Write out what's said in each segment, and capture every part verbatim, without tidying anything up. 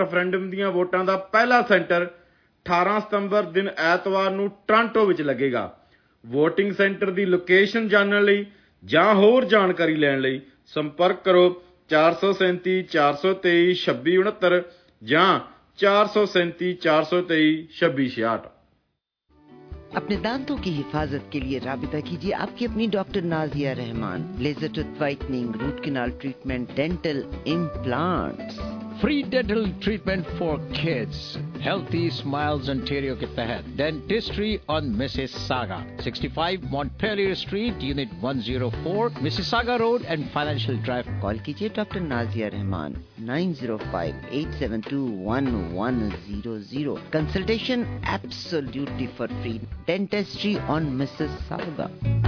Referendum ਦੀਆਂ ਵੋਟਾਂ ਦਾ ਪਹਿਲਾ ਸੈਂਟਰ ਅਠਾਰਾਂ ਸਤੰਬਰ ਦਿਨ ਐਤਵਾਰ ਨੂੰ ਟੋਰਾਂਟੋ ਵਿੱਚ ਲੱਗੇਗਾ। ਵੋਟਿੰਗ ਸੈਂਟਰ ਦੀ ਲੋਕੇਸ਼ਨ ਜਾਣਨ ਲਈ ਜਾਂ ਹੋਰ ਜਾਣਕਾਰੀ ਲੈਣ ਲਈ ਸੰਪਰਕ ਕਰੋ ਚਾਰ ਸੌ ਸੈਂਤੀ ਚਾਰ ਸੌ ਤੇਈ ਛੱਬੀ ਉਣਹੱਤਰ ਜਾਂ चार सौ सैंतीस चार सौ तेईस छब्बीस छियाठ। अपने दांतों की हिफाजत के लिए राबिता कीजिए आपकी अपनी doctor Nazia Rehman. Laser tooth whitening, root canal treatment, dental implants, free dental treatment for kids. Healthy smiles Ontario के तहत डेंटिस्ट्री ऑन मिसिसागा, पैंसठ मॉन्टपेलियर स्ट्रीट, यूनिट एक सौ चार, Mississauga road and financial drive. Call कीजिए doctor Nazia Rehman nine zero five eight seven two one one zero zero. Consultation absolutely for free. Dentistry on Mississauga.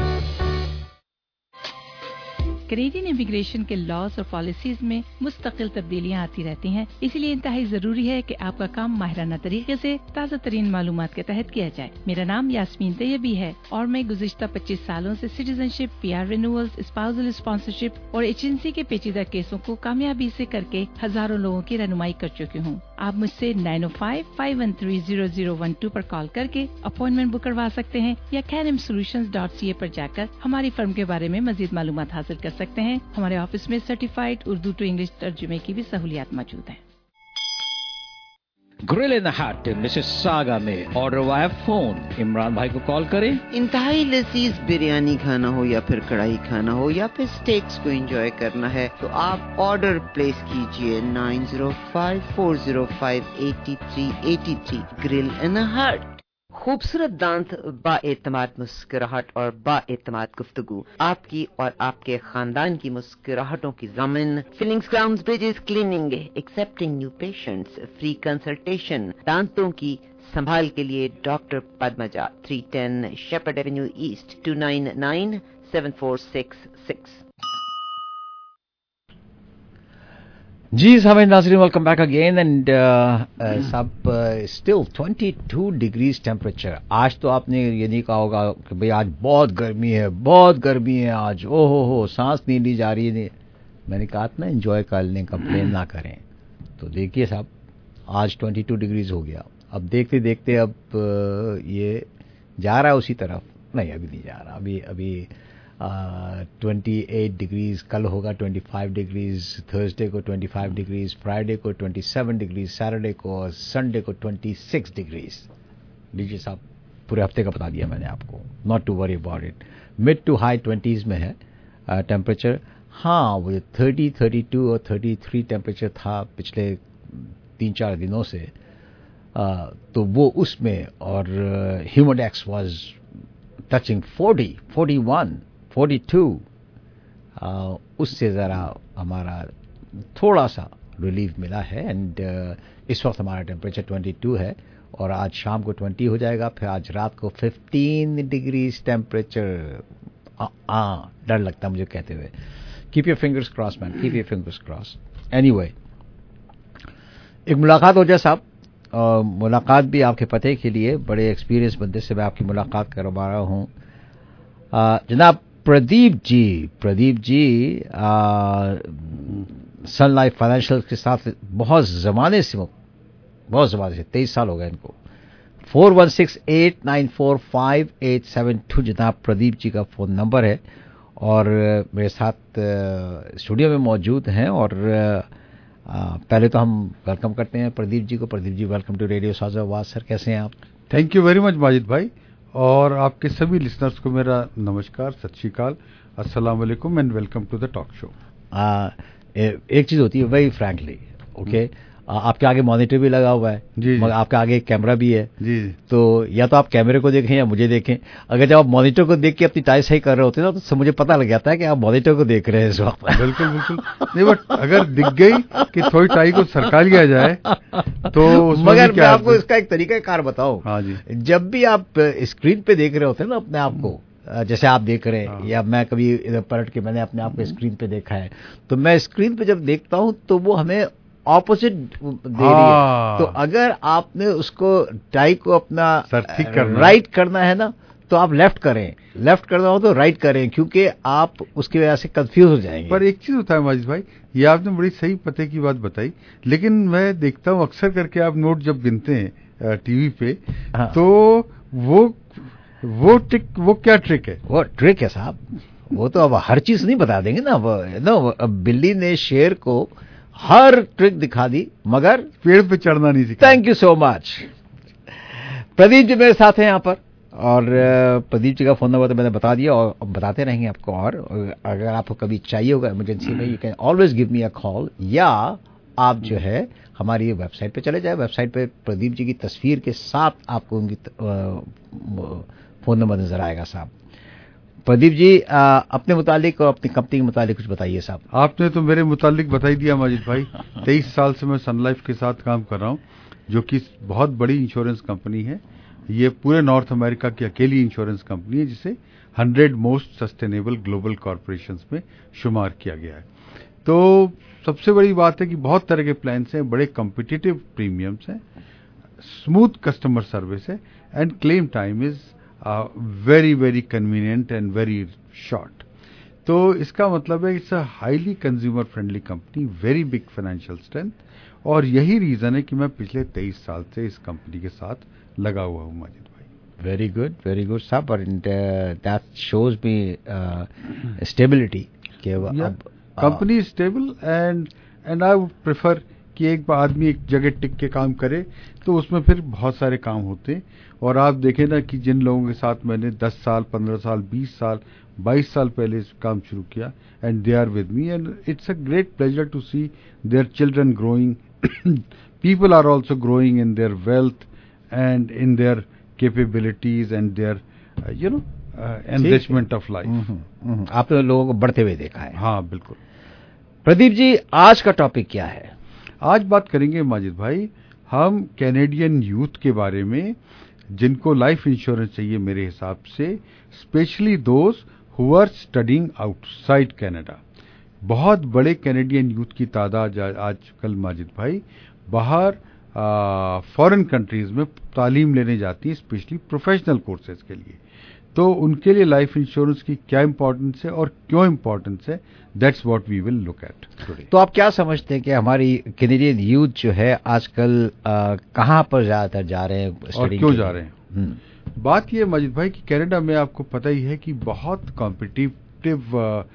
Canadian immigration के laws और policies में मुस्तकिल तब्दीलियां आती रहती हैं, इसीलिए इंतहाई जरूरी है कि आपका काम माहिराना तरीके से ताज़ा तरीन मालूमात के तहत किया जाए। मेरा नाम यास्मीन तैयबी है और मैं गुज़िश्ता पच्चीस सालों से citizenship, PR renewals, spousal sponsorship और एजेंसी के पेचीदा केसों को कामयाबी से करके हजारों लोगों की रहनुमाई कर चुकी हूँ। आप मुझसे nine O five five one three zero zero one two पर कॉल करके अपॉइंटमेंट बुक करवा सकते हैं या कैनम सोल्यूशंस डॉट सी ए पर जाकर हमारी फर्म के बारे में मजीद मालूमात हासिल कर सकते हैं। हमारे ऑफिस में सर्टिफाइड उर्दू टू इंग्लिश तर्जुमे की भी सहूलियात मौजूद हैं। Grill in the Hut Mississauga में ऑर्डर वाया फोन। इमरान भाई को कॉल करें। इंतहाई लजीज बिरयानी खाना हो या फिर कढ़ाई खाना हो या फिर स्टेक्स को एंजॉय करना है तो आप ऑर्डर प्लेस कीजिए nine zero five four zero five eight three eight three. Grill in the Hut. खूबसूरत दांत, बाएतमाद मुस्कुराहट और बाएतमाद गुफ्तगू, आपकी और आपके खानदान की मुस्कुराहटों की ज़मीन। Fillings, crowns, bridges, cleaning, accepting new patients, free consultation. दांतों की संभाल के लिए doctor Padmaja, three ten Sheppard avenue east, two nine nine seven four six six. जी साहब नाज़रीन, वेलकम बैक अगेन एंड सब स्टिल बाईस डिग्रीज टेम्परेचर। आज तो आपने ये नहीं कहा होगा कि भाई आज बहुत गर्मी है, बहुत गर्मी है आज, ओ हो हो सांस नहीं ली जा रही है। मैंने कहा था ना एंजॉय कर लें, कंप्लेन ना करें। तो देखिए साहब आज बाईस डिग्रीज हो गया। अब देखते देखते अब ये जा रहा है उसी तरफ। नहीं अभी नहीं जा रहा, अभी अभी अट्ठाईस डिग्रीज, कल होगा पच्चीस डिग्रीज, थर्सडे को पच्चीस डिग्रीज, फ्राइडे को सत्ताईस डिग्रीज, सैटरडे को और संडे को छब्बीस डिग्रीज। लीजिए साहब पूरे हफ्ते का बता दिया मैंने आपको। Not to worry about it. Mid to high twenties में है टेम्परेचर। हाँ वो तीस, बत्तीस और तैंतीस टेम्परेचर था पिछले तीन चार दिनों से, uh, तो वो उसमें, और humidex was touching forty, forty one, forty two. uh, उससे ज़रा हमारा थोड़ा सा रिलीफ मिला है एंड uh, इस वक्त हमारा टेम्परेचर बाईस है और आज शाम को बीस हो जाएगा। फिर आज रात को पंद्रह डिग्रीज टेम्परेचर। हाँ डर लगता है मुझे कहते हुए। Keep your fingers cross man, keep your fingers cross. Anyway एक मुलाकात हो जाए साहब। uh, मुलाकात भी आपके पते के लिए बड़े एक्सपीरियंस बंदे से मैं आपकी मुलाकात करवा रहा हूँ। uh, जनाब Pradeep ji, Pradeep ji Sun Life Financial के साथ बहुत ज़माने से, बहुत ज़माने से, तेईस साल हो गए इनको। Four one six eight nine four five eight seven two जनाब प्रदीप जी का फ़ोन नंबर है और मेरे साथ स्टूडियो में मौजूद हैं। और आ, पहले तो हम वेलकम करते हैं प्रदीप जी को। Pradeep ji welcome to radio Saaz Awaaz. Sir कैसे हैं आप? Thank you very much Majid भाई, और आपके सभी लिसनर्स को मेरा नमस्कार, सत श्री अकाल, अस्सलाम वालेकुम and welcome to the talk show. एक चीज़ होती है भाई फ्रैंकली, ओके, आपके आगे मॉनिटर भी लगा हुआ है जी, मगर आपके आगे एक कैमरा भी है जी। तो या तो आप कैमरे को देखें या मुझे देखें। अगर जब आप मॉनिटर को देख के अपनी टाई सही कर रहे होते हैं ना तो मुझे पता लग जाता है कि आप मॉनिटर को देख रहे हैं इस वक्त। बिल्कुल बिल्कुल नहीं, बट अगर दिख गई कि थोड़ी टाई को सरका लिया जाए तो मगर मैं आपको इसका एक तरीका कार बताऊं। हाँ जी, जब भी आप स्क्रीन पे देख रहे होते हैं ना अपने आप को, जैसे आप देख रहे हैं या मैं कभी इधर पलट के मैंने अपने आप को स्क्रीन पे देखा है, तो मैं स्क्रीन पे जब देखता हूं तो वो हमें ऑपोजिट दे रही है। तो अगर आपने उसको टाई को अपना ठीक करना राइट करना है ना तो आप लेफ्ट करें, लेफ्ट करना हो तो राइट करें, क्योंकि आप उसकी वजह से कंफ्यूज हो जाएंगे। पर एक चीज होता है माजिद भाई, ये आपने बड़ी सही पते की बात बताई, लेकिन मैं देखता हूँ अक्सर करके आप नोट जब गिनते हैं टीवी पे, हाँ। तो वो वो ट्रिक, वो क्या ट्रिक है? वो ट्रिक है साहब, वो तो अब हर चीज नहीं बता देंगे ना। वो नो, अब बिल्ली ने शेर को हर ट्रिक दिखा दी, मगर पेड़ पे चढ़ना नहीं सीखा। Thank you so much. Pradeep ji मेरे साथ हैं यहाँ पर, और प्रदीप जी का फोन नंबर तो मैंने बता दिया और बताते रहेंगे आपको। और अगर आपको कभी चाहिए होगा इमरजेंसी में, you can always give me a call, या आप जो है हमारी वेबसाइट पे चले जाए। वेबसाइट पे प्रदीप जी की तस्वीर के साथ आपको उनकी फोन नंबर नजर आएगा साहब। प्रदीप जी आ, अपने मुतालिक और अपनी कंपनी के मुतालिक कुछ बताइए साहब। आपने तो मेरे मुतालिक बता ही दिया माजिद भाई। तेईस साल से मैं सन लाइफ के साथ काम कर रहा हूँ, जो कि बहुत बड़ी इंश्योरेंस कंपनी है। ये पूरे नॉर्थ अमेरिका की अकेली इंश्योरेंस कंपनी है जिसे hundred most sustainable global corporations में शुमार किया गया है। तो सबसे बड़ी बात है कि बहुत तरह के प्लान्स हैं, बड़े कॉम्पिटिटिव प्रीमियम्स हैं, स्मूथ कस्टमर सर्विस है, and claim time is very very convenient and very short. तो इसका मतलब है it's a highly consumer friendly company, very big financial strength, और यही रीजन है कि मैं पिछले तेईस साल से इस कंपनी के साथ लगा हुआ हूँ माजिद भाई। वेरी गुड, वेरी गुड साहब, और दैट शोज मी स्टेबिलिटी कि अब company stable, and and I would prefer कि एक बार आदमी एक जगह टिक के काम करे तो उसमें फिर बहुत सारे काम होते हैं। और आप देखें ना कि जिन लोगों के साथ मैंने दस साल, पंद्रह साल, बीस साल, बाईस साल पहले काम शुरू किया, and they are with me, and it's a great pleasure to see their children growing, people are also growing in their wealth and in their capabilities and their you know enrichment of life. आपने लोगों को बढ़ते हुए देखा है। हाँ बिल्कुल। प्रदीप जी, आज का टॉपिक क्या है? आज बात करेंगे माजिद भाई हम कैनेडियन यूथ के बारे में, जिनको लाइफ इंश्योरेंस चाहिए मेरे हिसाब से, specially those who are studying outside Canada. बहुत बड़े कैनेडियन यूथ की तादाद आजकल माजिद भाई बाहर फॉरेन कंट्रीज में तालीम लेने जाती है, स्पेशली प्रोफेशनल कोर्सेज के लिए। तो उनके लिए लाइफ इंश्योरेंस की क्या इंपॉर्टेंस है और क्यों इंपॉर्टेंस है, that's what we will look at today. तो आप क्या समझते हैं कि हमारी कैनेडियन यूथ जो है आजकल कहाँ पर ज्यादातर जा रहे हैं और क्यों जा रहे हैं? बात ये माजिद भाई कि कनाडा में आपको पता ही है कि बहुत कॉम्पिटिटिव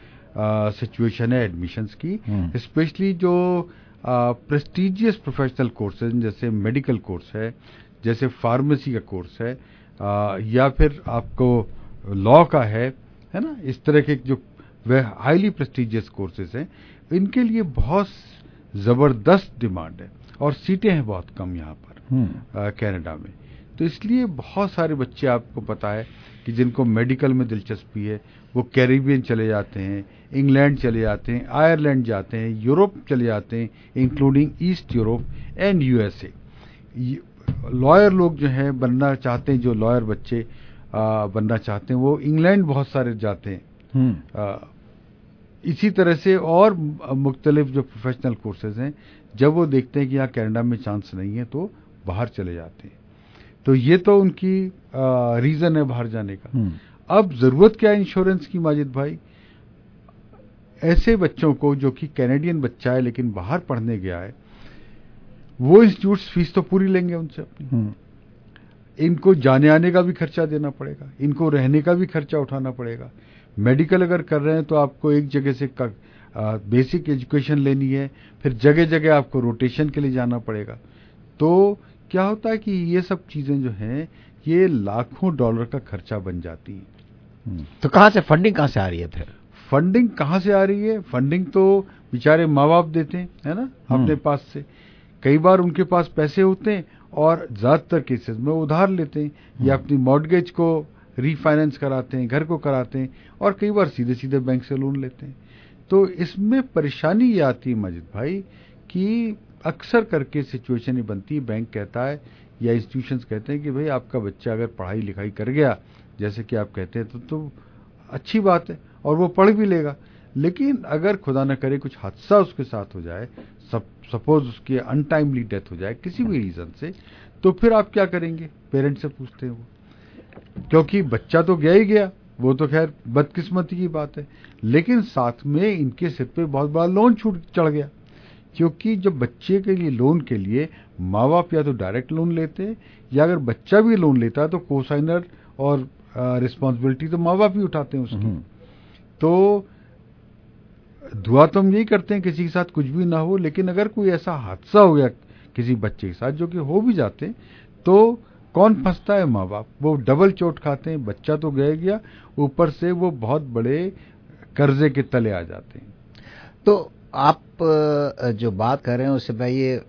सिचुएशन है एडमिशंस की, स्पेशली जो प्रेस्टिजियस प्रोफेशनल कोर्सेज जैसे मेडिकल कोर्स है, जैसे फार्मेसी का कोर्स है, आ, या फिर आपको लॉ का है है ना, इस तरह के जो वह हाईली प्रेस्टिजियस कोर्सेज हैं, इनके लिए बहुत ज़बरदस्त डिमांड है और सीटें हैं बहुत कम यहाँ पर कनाडा में। तो इसलिए बहुत सारे बच्चे, आपको पता है कि जिनको मेडिकल में दिलचस्पी है, वो कैरिबियन चले जाते हैं, इंग्लैंड चले जाते हैं, आयरलैंड जाते हैं, यूरोप चले जाते हैं, including East Europe and USA. Lawyer लोग जो हैं बनना चाहते हैं, जो लॉयर बच्चे आ, बनना चाहते हैं, वो इंग्लैंड बहुत सारे जाते हैं। आ, इसी तरह से और मुख्तलिफ जो प्रोफेशनल कोर्सेज हैं, जब वो देखते हैं कि यहाँ कनाडा में चांस नहीं है तो बाहर चले जाते हैं। तो ये तो उनकी रीज़न है बाहर जाने का। अब ज़रूरत क्या है इंश्योरेंस की माजिद भाई? ऐसे बच्चों को जो कि कैनेडियन बच्चा है लेकिन बाहर पढ़ने गया है, वो इंस्टीट्यूट्स फीस तो पूरी लेंगे उनसे अपनी, इनको जाने आने का भी खर्चा देना पड़ेगा, इनको रहने का भी खर्चा उठाना पड़ेगा। मेडिकल अगर कर रहे हैं तो आपको एक जगह से बेसिक एजुकेशन लेनी है, फिर जगह जगह आपको रोटेशन के लिए जाना पड़ेगा। तो क्या होता है कि ये सब चीज़ें जो हैं ये लाखों डॉलर का खर्चा बन जाती हैं। तो कहाँ से फंडिंग कहाँ से आ रही है? फिर फंडिंग कहाँ से आ रही है? फंडिंग तो बेचारे माँ बाप देते हैं, है ना, अपने पास से। कई बार उनके पास पैसे होते हैं और ज़्यादातर केसेस में उधार लेते हैं, या अपनी मॉर्गेज को रीफाइनेंस कराते हैं, घर को कराते हैं, और कई बार सीधे सीधे बैंक से लोन लेते हैं। तो इसमें परेशानी ये आती है माजिद भाई कि अक्सर करके सिचुएशन ये बनती है, बैंक कहता है या इंस्टीट्यूशंस कहते हैं कि भाई आपका बच्चा अगर पढ़ाई लिखाई कर गया, जैसे कि आप कहते हैं, तो, तो अच्छी बात है और वो पढ़ भी लेगा। लेकिन अगर खुदा न करे कुछ हादसा उसके साथ हो जाए, सब सपोज उसकी अनटाइमली डेथ हो जाए किसी भी रीज़न से, तो फिर आप क्या करेंगे? पेरेंट्स से पूछते हैं वो। क्योंकि बच्चा तो गया ही गया, वो तो खैर बदकिस्मती की बात है, लेकिन साथ में इनके सिर पे बहुत बड़ा लोन छूट चढ़ गया। क्योंकि जब बच्चे के लिए लोन के लिए माँ बाप या तो डायरेक्ट लोन लेते हैं, या अगर बच्चा भी लोन लेता है तो कोसाइनर और रिस्पॉन्सिबिलिटी तो माँ बाप ही उठाते हैं उसकी। तो दुआ तो हम यही करते हैं किसी के साथ कुछ भी ना हो, लेकिन अगर कोई ऐसा हादसा हो गया किसी बच्चे के साथ, जो कि हो भी जाते हैं, तो कौन फंसता है? माँ बाप। वो डबल चोट खाते हैं, बच्चा तो गया गया, ऊपर से वो बहुत बड़े कर्जे के तले आ जाते हैं। तो आप जो बात कर रहे हैं उससे मैं ये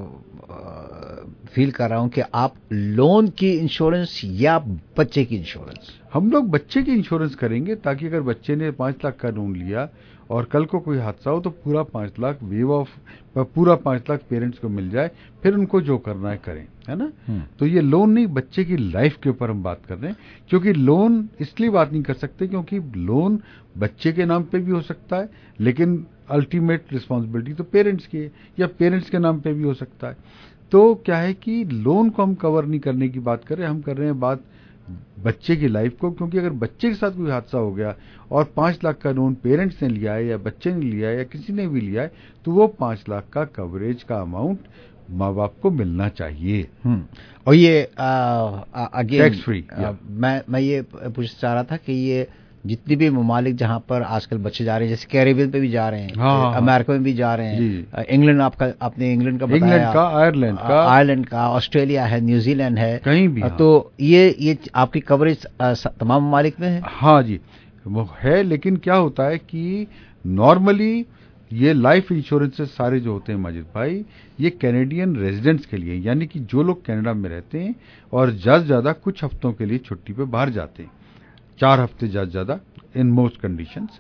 फील कर रहा हूं कि आप लोन की इंश्योरेंस या बच्चे की इंश्योरेंस? हम लोग बच्चे की इंश्योरेंस करेंगे, ताकि अगर बच्चे ने पांच लाख का लोन लिया और कल को कोई हादसा हो तो पूरा पांच लाख वेव ऑफ पूरा पांच लाख पेरेंट्स को मिल जाए, फिर उनको जो करना है करें, है ना। तो ये लोन नहीं, बच्चे की लाइफ के ऊपर हम बात कर रहे हैं। क्योंकि लोन इसलिए बात नहीं कर सकते क्योंकि लोन बच्चे के नाम पे भी हो सकता है, लेकिन अल्टीमेट रिस्पॉन्सिबिलिटी तो पेरेंट्स की है, या पेरेंट्स के नाम पे भी हो सकता है। तो क्या है कि लोन को हम कवर नहीं करने की बात कर रहे हैं, हम कर रहे हैं बात बच्चे की लाइफ को। क्योंकि अगर बच्चे के साथ कोई हादसा हो गया और पांच लाख का लोन पेरेंट्स ने लिया है या बच्चे ने लिया है या किसी ने भी लिया है, तो वो पांच लाख का कवरेज का अमाउंट माँ बाप को मिलना चाहिए। और ये अगेन टैक्स फ्री। मैं मैं ये पूछना चाह रहा था कि ये जितनी भी ममालिक जहां पर आजकल बच्चे जा रहे हैं, जैसे कैरेबियन पे भी जा रहे हैं, हाँ, अमेरिका में भी जा रहे हैं, इंग्लैंड, आपका आपने इंग्लैंड का बताया, इंग्लैंड का, आयरलैंड का, आयरलैंड का, ऑस्ट्रेलिया है, न्यूजीलैंड है, कहीं भी। तो ये ये आपकी कवरेज तमाम ममालिक में है? हाँ जी, वो है। लेकिन क्या होता है कि नॉर्मली ये लाइफ इंश्योरेंसेस सारे जो होते हैं माजिद भाई, ये कैनेडियन रेजिडेंट्स के लिए, यानी कि जो लोग कनाडा में रहते हैं और ज़्यादा से ज़्यादा कुछ हफ्तों के लिए छुट्टी पे बाहर जाते हैं, चार हफ्ते ज़्यादा ज़्यादा इन मोस्ट कंडीशंस।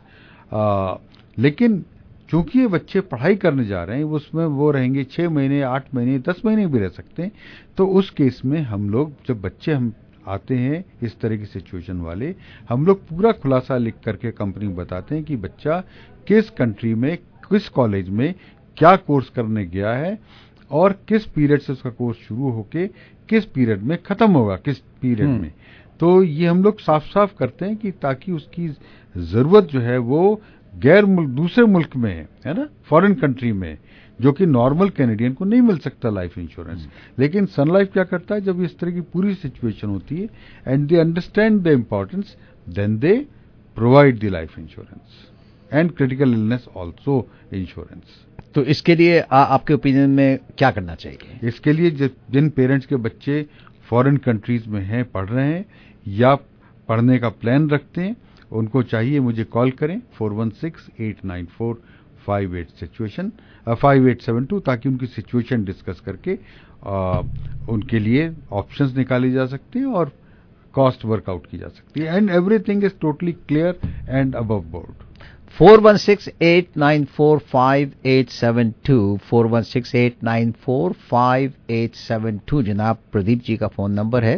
लेकिन चूंकि ये बच्चे पढ़ाई करने जा रहे हैं, उसमें वो रहेंगे छः महीने, आठ महीने, दस महीने भी रह सकते हैं। तो उस केस में हम लोग, जब बच्चे हम आते हैं इस तरह की सिचुएशन वाले, हम लोग पूरा खुलासा लिख करके कंपनी को बताते हैं कि बच्चा किस कंट्री में, किस कॉलेज में क्या कोर्स करने गया है और किस पीरियड से उसका कोर्स शुरू होके किस पीरियड में खत्म होगा, किस पीरियड में। तो ये हम लोग साफ साफ करते हैं कि ताकि उसकी जरूरत जो है वो गैर मुल्क, दूसरे मुल्क में है, है ना, फॉरेन कंट्री में, जो कि नॉर्मल कैनेडियन को नहीं मिल सकता लाइफ इंश्योरेंस। लेकिन सन लाइफ क्या करता है, जब इस तरह की पूरी सिचुएशन होती है and they understand the importance, then they provide the life insurance and critical illness also insurance. तो इसके लिए आ, आपके ओपिनियन में क्या करना चाहिए? इसके लिए जिन पेरेंट्स के बच्चे फॉरेन कंट्रीज में हैं, पढ़ रहे हैं या पढ़ने का प्लान रखते हैं, उनको चाहिए मुझे कॉल करें four one six eight nine four five eight situation five eight seven two, ताकि उनकी सिचुएशन डिस्कस करके आ, उनके लिए ऑप्शंस निकाले जा सकते हैं और कॉस्ट वर्कआउट की जा सकती है, and everything is totally clear and above board. Four one six eight nine four five eight seven two, four one six eight nine four five eight seven two जनाब प्रदीप जी का फोन नंबर है।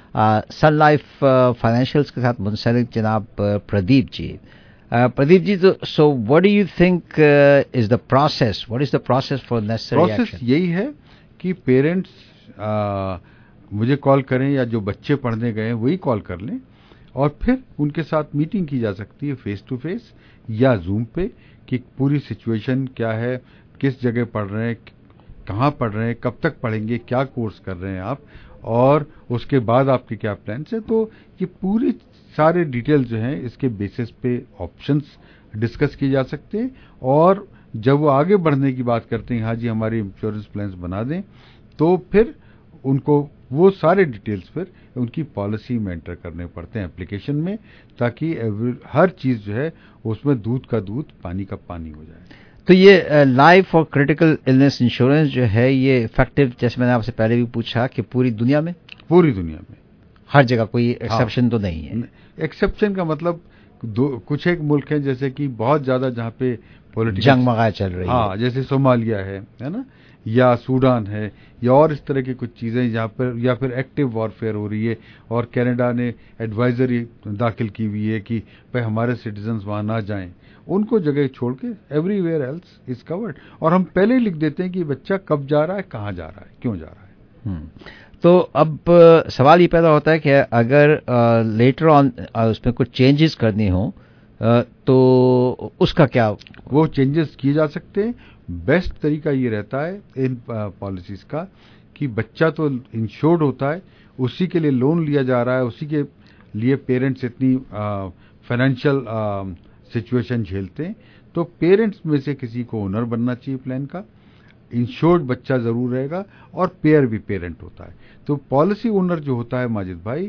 सन life financials के साथ मुंसलिक जनाब प्रदीप जी। प्रदीप जी, तो so what do you think is the process, what is the process for necessary action? Process यही है कि पेरेंट्स मुझे कॉल करें या जो बच्चे पढ़ने गए हैं वही कॉल कर लें, और फिर उनके साथ मीटिंग की जा सकती है फेस टू फेस या जूम पे, कि पूरी सिचुएशन क्या है, किस जगह पढ़ रहे हैं, कहाँ पढ़ रहे हैं, कब तक पढ़ेंगे, क्या कोर्स कर रहे हैं आप, और उसके बाद आपके क्या प्लान्स है। तो ये पूरी सारे डिटेल जो हैं इसके बेसिस पे ऑप्शंस डिस्कस किए जा सकते हैं, और जब वो आगे बढ़ने की बात करते हैं, हाँ जी हमारे इंश्योरेंस प्लान्स बना दें, तो फिर उनको वो सारे डिटेल्स फिर उनकी पॉलिसी में एंटर करने पड़ते हैं एप्लीकेशन में, ताकि हर चीज़ जो है उसमें दूध का दूध, पानी का पानी हो जाए। तो ये लाइफ और क्रिटिकल इलनेस इंश्योरेंस जो है ये इफेक्टिव, जैसे मैंने आपसे पहले भी पूछा, कि पूरी दुनिया में? पूरी दुनिया में, हर जगह, कोई एक्सेप्शन हाँ, तो नहीं है? एक्सेप्शन का मतलब दो कुछ एक मुल्क हैं जैसे कि बहुत ज्यादा जहाँ पे पॉलिटिकल जंग मगाए चल रही हाँ, है, जैसे सोमालिया है है ना, या सूडान है, या और इस तरह की कुछ चीज़ें जहाँ पर, या फिर एक्टिव वॉरफेयर हो रही है और कनाडा ने एडवाइजरी दाखिल की हुई है कि भाई हमारे सिटीजन्स वहाँ ना जाएं, उनको जगह छोड़ के एवरीवेयर एल्स इज कवर्ड। और हम पहले ही लिख देते हैं कि बच्चा कब जा रहा है, कहाँ जा रहा है, क्यों जा रहा है। तो अब uh, सवाल ये पैदा होता है कि अगर लेटर ऑन उसमें कुछ चेंजेस करनी हो uh, तो उसका क्या? वो चेंजेस किए जा सकते हैं। बेस्ट तरीका ये रहता है इन पॉलिसीज का कि बच्चा तो इंश्योर्ड होता है, उसी के लिए लोन लिया जा रहा है, उसी के लिए पेरेंट्स इतनी फाइनेंशियल सिचुएशन झेलते हैं, तो पेरेंट्स में से किसी को ओनर बनना चाहिए प्लान का। इंश्योर्ड बच्चा जरूर रहेगा और पेयर भी पेरेंट होता है। तो पॉलिसी ओनर जो होता है माजिद भाई,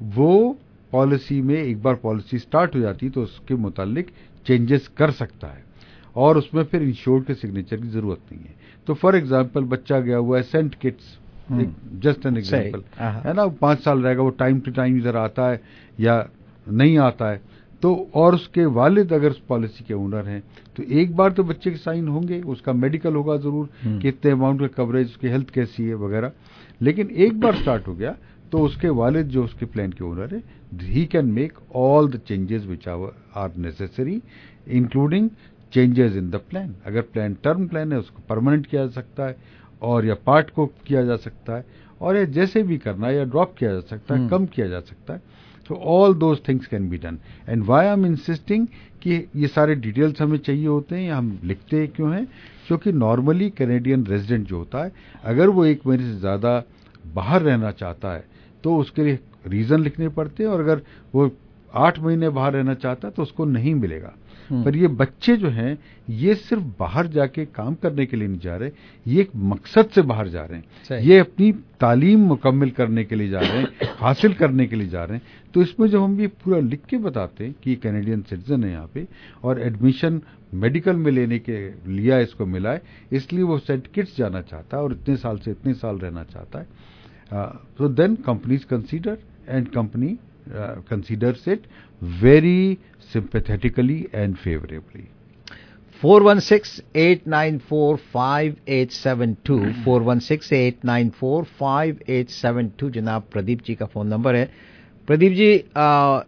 वो पॉलिसी में एक बार पॉलिसी स्टार्ट हो जाती है तो उसके मुतालिक चेंजेस कर सकता है और उसमें फिर इंश्योर्ड के सिग्नेचर की जरूरत नहीं है। तो फॉर एग्जांपल बच्चा गया हुआ है Saint Kitts, just an example है ना, पांच साल रहेगा, वो टाइम टू टाइम इधर आता है या नहीं आता है, तो और उसके वालिद अगर उस पॉलिसी के ओनर हैं तो एक बार तो बच्चे के साइन होंगे, उसका मेडिकल होगा जरूर कि इतने अमाउंट का कवरेज, उसकी हेल्थ कैसी है वगैरह। लेकिन एक बार स्टार्ट हो गया तो उसके वालिद जो उसके प्लान के ओनर है, he can make all the changes which are necessary including changes in the plan. अगर प्लान टर्म प्लान है उसको परमानेंट किया जा सकता है और या पार्ट को किया जा सकता है, और या जैसे भी करना है या ड्रॉप किया जा सकता है, कम किया जा सकता है। तो all those things can be done. And why I am insisting कि ये सारे डिटेल्स हमें चाहिए होते हैं या हम लिखते हैं क्यों हैं, क्योंकि नॉर्मली कैनेडियन रेजिडेंट जो होता है अगर वो एक महीने से ज़्यादा बाहर रहना चाहता है तो उसके लिए रीज़न लिखने पड़ते हैं, और अगर वो आठ महीने बाहर रहना चाहता है तो उसको नहीं मिलेगा। पर ये बच्चे जो हैं ये सिर्फ बाहर जाके काम करने के लिए नहीं जा रहे, ये एक मकसद से बाहर जा रहे हैं, ये अपनी तालीम मुकम्मल करने के लिए जा रहे हैं, हासिल करने के लिए जा रहे हैं। तो इसमें जब हम ये पूरा लिख के बताते हैं कि कैनेडियन सिटीजन है यहाँ पे और एडमिशन मेडिकल में लेने के लिया इसको मिला है, इसलिए वो सेंट किट्स जाना चाहता है और इतने साल से इतने साल रहना चाहता है, तो then companies consider and company considers it very sympathetically and favorably. four one six, eight nine four, five eight seven two four one six, eight nine four, five eight seven two जनाब प्रदीप जी का phone number है। प्रदीप जी आ,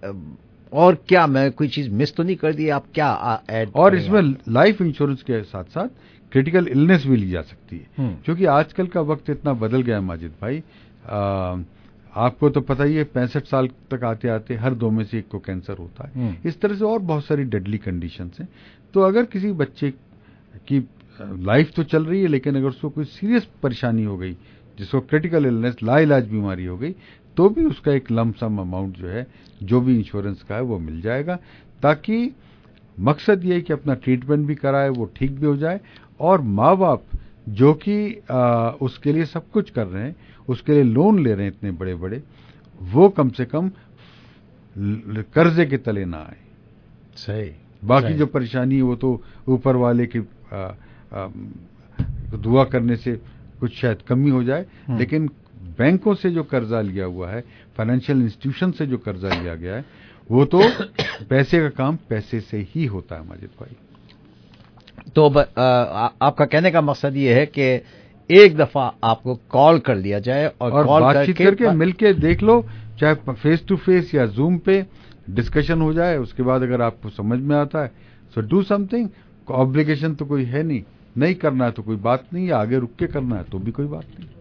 और क्या मैं कोई चीज miss तो नहीं कर दी? आप क्या ऐड? और इसमें लाइफ इंश्योरेंस के साथ साथ क्रिटिकल इलनेस भी ली जा सकती है, क्योंकि आजकल का वक्त इतना बदल गया है माजिद भाई। आ, आपको तो पता ही है पैंसठ साल तक आते आते हर दो में से एक को कैंसर होता है। इस तरह से और बहुत सारी डेडली कंडीशंस हैं। तो अगर किसी बच्चे की लाइफ तो चल रही है लेकिन अगर उसको कोई सीरियस परेशानी हो गई, जिसको क्रिटिकल इलनेस, लाइलाज बीमारी हो गई, तो भी उसका एक लंप सम अमाउंट जो है जो भी इंश्योरेंस का है वो मिल जाएगा, ताकि मकसद ये है कि अपना ट्रीटमेंट भी कराए, वो ठीक भी हो जाए, और माँ बाप जो कि उसके लिए सब कुछ कर रहे हैं, उसके लिए लोन ले रहे हैं इतने बड़े बड़े, वो कम से कम कर्जे के तले ना आए। सही। बाकी सही। जो परेशानी है वो तो ऊपर वाले की आ, आ, दुआ करने से कुछ शायद कमी हो जाए, लेकिन बैंकों से जो कर्जा लिया हुआ है, फाइनेंशियल इंस्टीट्यूशन से जो कर्जा लिया गया है, वो तो पैसे का काम पैसे से ही होता है माजिद भाई। तो ब, आ, आपका कहने का मकसद ये है कि एक दफा आपको कॉल कर लिया जाए और, और कॉल बातचीत करके करके मिलके देख लो, चाहे फेस टू फेस या जूम पे डिस्कशन हो जाए। उसके बाद अगर आपको समझ में आता है सो डू समथिंग। ऑब्लिगेशन तो कोई है नहीं, नहीं करना है तो कोई बात नहीं, या आगे रुक के करना है तो भी कोई बात नहीं।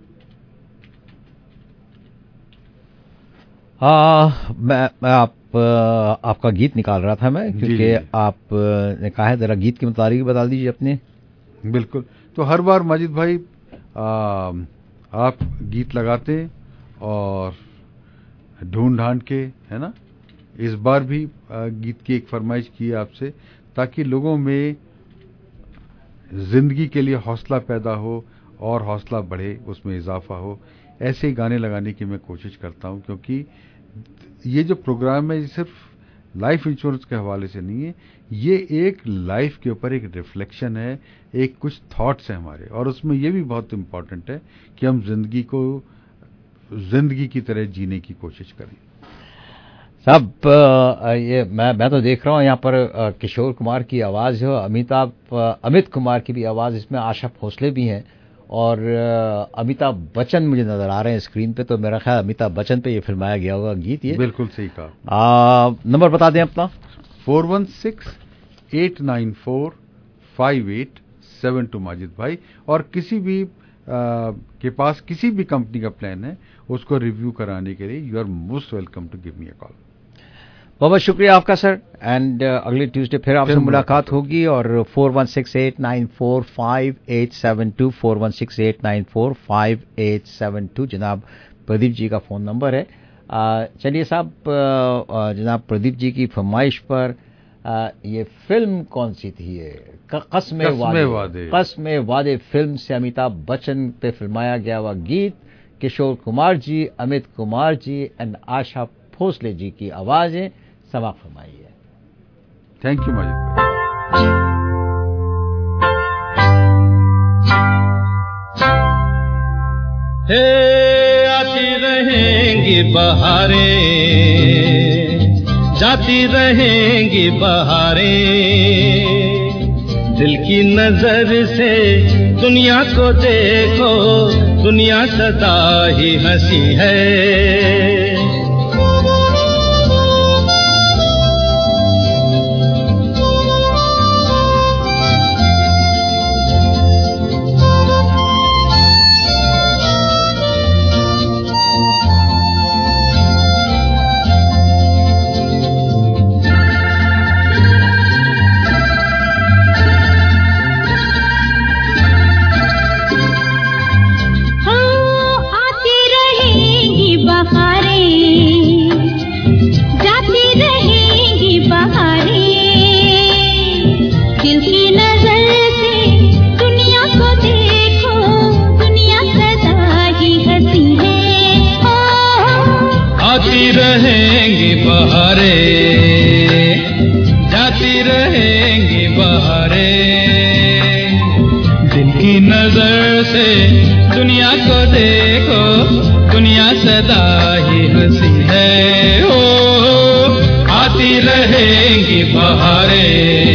आ, मैं, मैं आप आपका गीत निकाल रहा था मैं, क्योंकि आप ने कहा है जरा गीत की मुताबिक बता दीजिए अपने। बिल्कुल। तो हर बार माजिद भाई आ, आप गीत लगाते और ढूंढ ढांड के, है ना, इस बार भी आ, गीत की एक फरमाइश की है आपसे, ताकि लोगों में जिंदगी के लिए हौसला पैदा हो और हौसला बढ़े, उसमें इजाफा हो। ऐसे गाने लगाने की मैं कोशिश करता हूं, क्योंकि ये जो प्रोग्राम है ये सिर्फ लाइफ इंश्योरेंस के हवाले से नहीं है, ये एक लाइफ के ऊपर एक रिफ्लेक्शन है, एक कुछ थॉट्स हैं हमारे, और उसमें ये भी बहुत इम्पोर्टेंट है कि हम जिंदगी को जिंदगी की तरह जीने की कोशिश करें। साहब, ये मैं मैं तो देख रहा हूँ यहाँ पर किशोर कुमार की आवाज़ है, अमिताभ अमित कुमार की भी आवाज़, इसमें आशा भोसले भी हैं, और अमिताभ बच्चन मुझे नजर आ रहे हैं स्क्रीन पे। तो मेरा ख्याल अमिताभ बच्चन पे ये फिल्माया गया होगा गीत। ये बिल्कुल सही कहा। नंबर बता दें अपना। Four one six eight nine four five eight seven two Majid भाई। और किसी भी के पास किसी भी कंपनी का प्लान है उसको रिव्यू कराने के लिए you are most welcome to give me a call. बहुत बहुत शुक्रिया आपका सर। एंड uh, अगले ट्यूसडे फिर आपसे मुलाकात होगी और four one six eight nine four five eight seven two four one six eight nine four five eight seven two जनाब प्रदीप जी का फ़ोन नंबर है। uh, चलिए साहब, uh, जनाब प्रदीप जी की फरमाइश पर uh, ये फिल्म कौन सी थी? ये कसमे वादे, कसमे वादे फिल्म से अमिताभ बच्चन पे फिल्माया गया हुआ गीत किशोर कुमार जी, अमित कुमार जी एंड आशा भोसले जी की आवाज़ें समाप्त फरमाई है। थैंक यू माजिद भाई। हे आती रहेंगी बहारें, जाती रहेंगी बहारें, दिल की नजर से दुनिया को देखो, दुनिया सदा ही हंसी है। रहेंगी बहारें, जाती रहेंगी बहारें, दिल की नजर से दुनिया को देखो, दुनिया सदा ही हंसी है। ओ आती रहेंगी बहारें,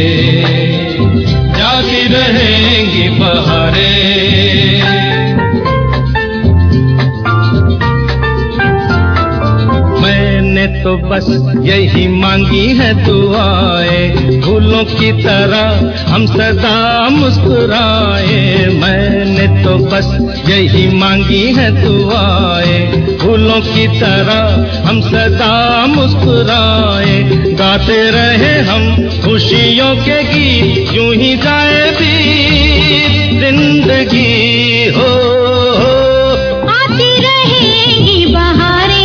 जाती रहेंगी बहारें। तो बस यही मांगी है दुआएं, फूलों की तरह हम सदा मुस्कुराए। मैंने तो बस यही मांगी है दुआएं, फूलों की तरह हम सदा मुस्कुराए। गाते रहे हम खुशियों के गीत, यूं ही जाए भी जिंदगी हो। आती रहेंगी बहारें,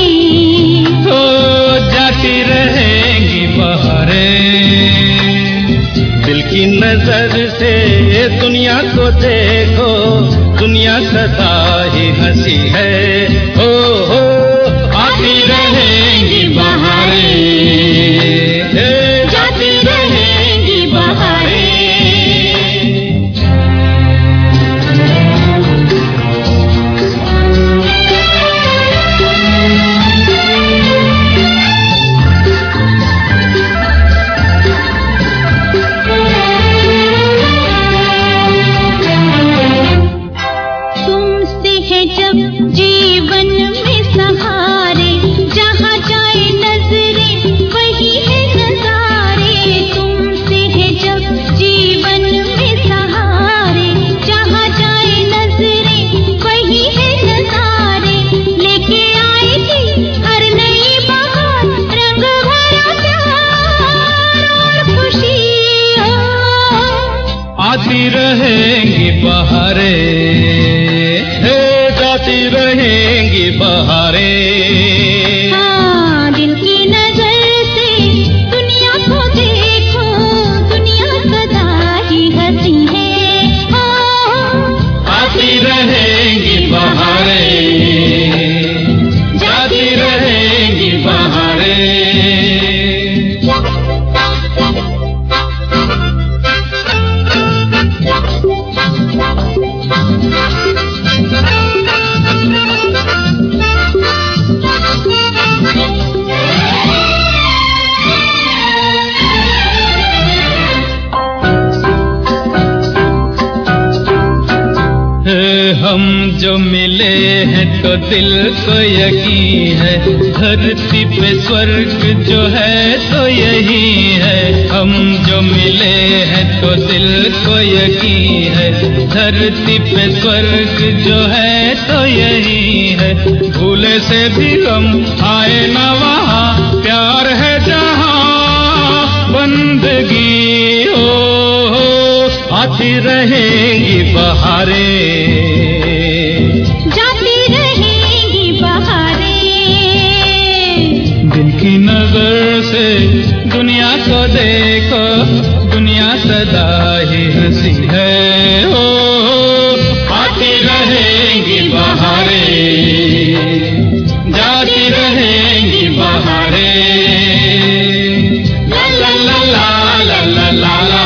जाती रहेंगी बहारें, दिल की नजर से दुनिया को देखो, दुनिया सदा ही हंसी है। हो हो आती रहेंगी बहारें, जाती रहेंगी बहारें। जब जो मिले हैं तो दिल को यकीन है, धरती पे स्वर्ग जो है तो यही है। हम जो मिले हैं तो दिल को यकीन है, धरती पे स्वर्ग जो है तो यही है। भूले से भी गम आए ना वहाँ, प्यार है जहाँ बंदगी हो, हो आती रहेगी बहारें, जाती रहेगी बहारें। दिल की नजर से दुनिया को देखो, दुनिया सदा ही हंसी है, हो आती रहेंगी बहारें, जाती रहेंगी बहारें। ला ला ला ला ला ला ला ला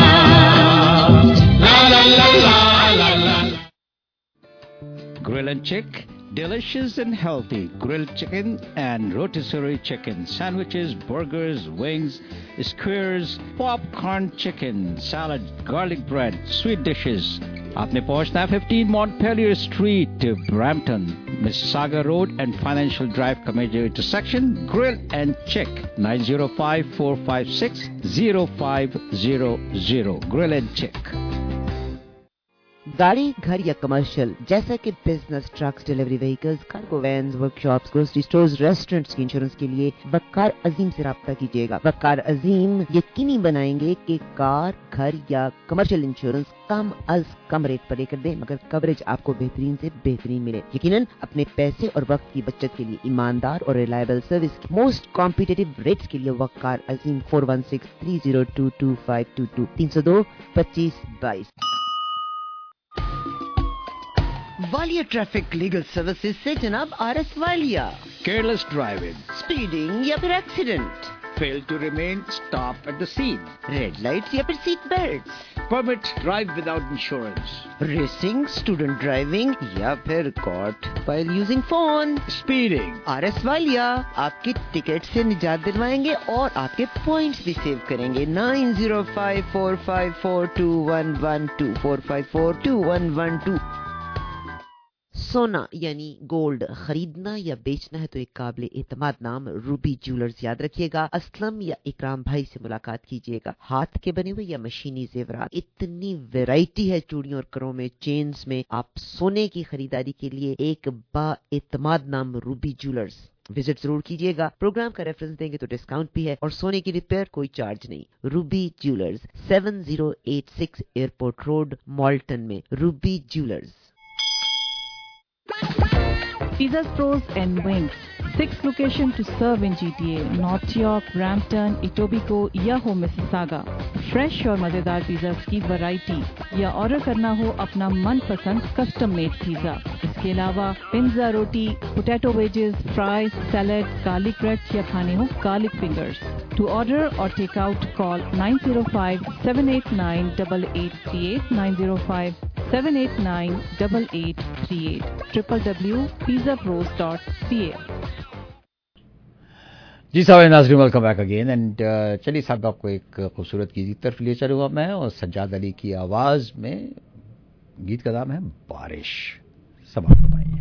ला ला ला ला। Grill and Chick, delicious and healthy grilled chicken and rotisserie chicken, sandwiches, burgers, wings, skewers, popcorn chicken, salad, garlic bread, sweet dishes. आपने पहुंचना है fifteen Montpelier Street, Brampton, Mississauga Road and Financial Drive का major intersection. Grill and Chick, nine zero five, four five six, zero five zero zero. Grill and Chick. गाड़ी, घर या commercial जैसा कि business, trucks, delivery vehicles, cargo vans, workshops, grocery stores, restaurants की insurance के लिए वक्कार अजीम से राब्ता कीजिएगा। वक्कार अजीम यकीनी बनाएंगे कि कार, घर या कमर्शियल इंश्योरेंस कम अज कम रेट पर लेकर दें, मगर कवरेज आपको बेहतरीन से बेहतरीन मिले। यकीनन अपने पैसे और वक्त की बचत के लिए ईमानदार और reliable service most competitive rates के लिए Waqar Azeem four one six three zero two two five two two तीन सौ दो पच्चीस बाईस। वालिया ट्रैफिक लीगल सर्विसेज से जनाब R S Walia. Careless driving, speeding या फिर accident, fail to remain, stop at the scene, red lights या फिर seat belts, permit drive without insurance, racing, student driving या फिर caught while using phone. speeding. R S Walia आपकी ticket से निजात दिलवाएंगे और आपके पॉइंट्स भी सेव करेंगे। Nine zero five four five four two one one two four five four two one one two. सोना यानी गोल्ड खरीदना या बेचना है तो एक काबिल एतमाद नाम रूबी ज्वेलर्स याद रखिएगा। असलम या इकराम भाई से मुलाकात कीजिएगा। हाथ के बने हुए या मशीनी जेवरात, इतनी वैरायटी है चूड़ियों और करों में, चेन्स में। आप सोने की खरीदारी के लिए एक बा एतमाद नाम रूबी ज्वेलर्स विजिट जरूर कीजिएगा। प्रोग्राम का रेफरेंस देंगे तो डिस्काउंट भी है और सोने की रिपेयर कोई चार्ज नहीं। Ruby Jewellers, seven zero eight six airport road, Malton में। Ruby Jewellers. Pizzas Pros and Wings. Six locations to serve in G T A: North York, Brampton, Etobicoke या हो Mississauga. फ्रेश और मजेदार pizzas की variety या order करना हो अपना मनपसंद कस्टम मेड पिज़्ज़ा। इसके अलावा पिज़्ज़ा, रोटी, potato wedges, fries, salad, garlic bread या खाने हो garlic fingers. To order or take out, call nine zero five, seven eight nine, eight eight three eight, nine zero five, seven eight nine, eight eight three eight, w w w dot pizza pros dot c a। जी साहब नाज़रीन, welcome back again and चलिए साहब आपको एक खूबसूरत गीत की तरफ ले चलूँगा मैं, और सज्जाद अली की आवाज़ में। गीत का नाम है बारिश। सब आप फरमाइए।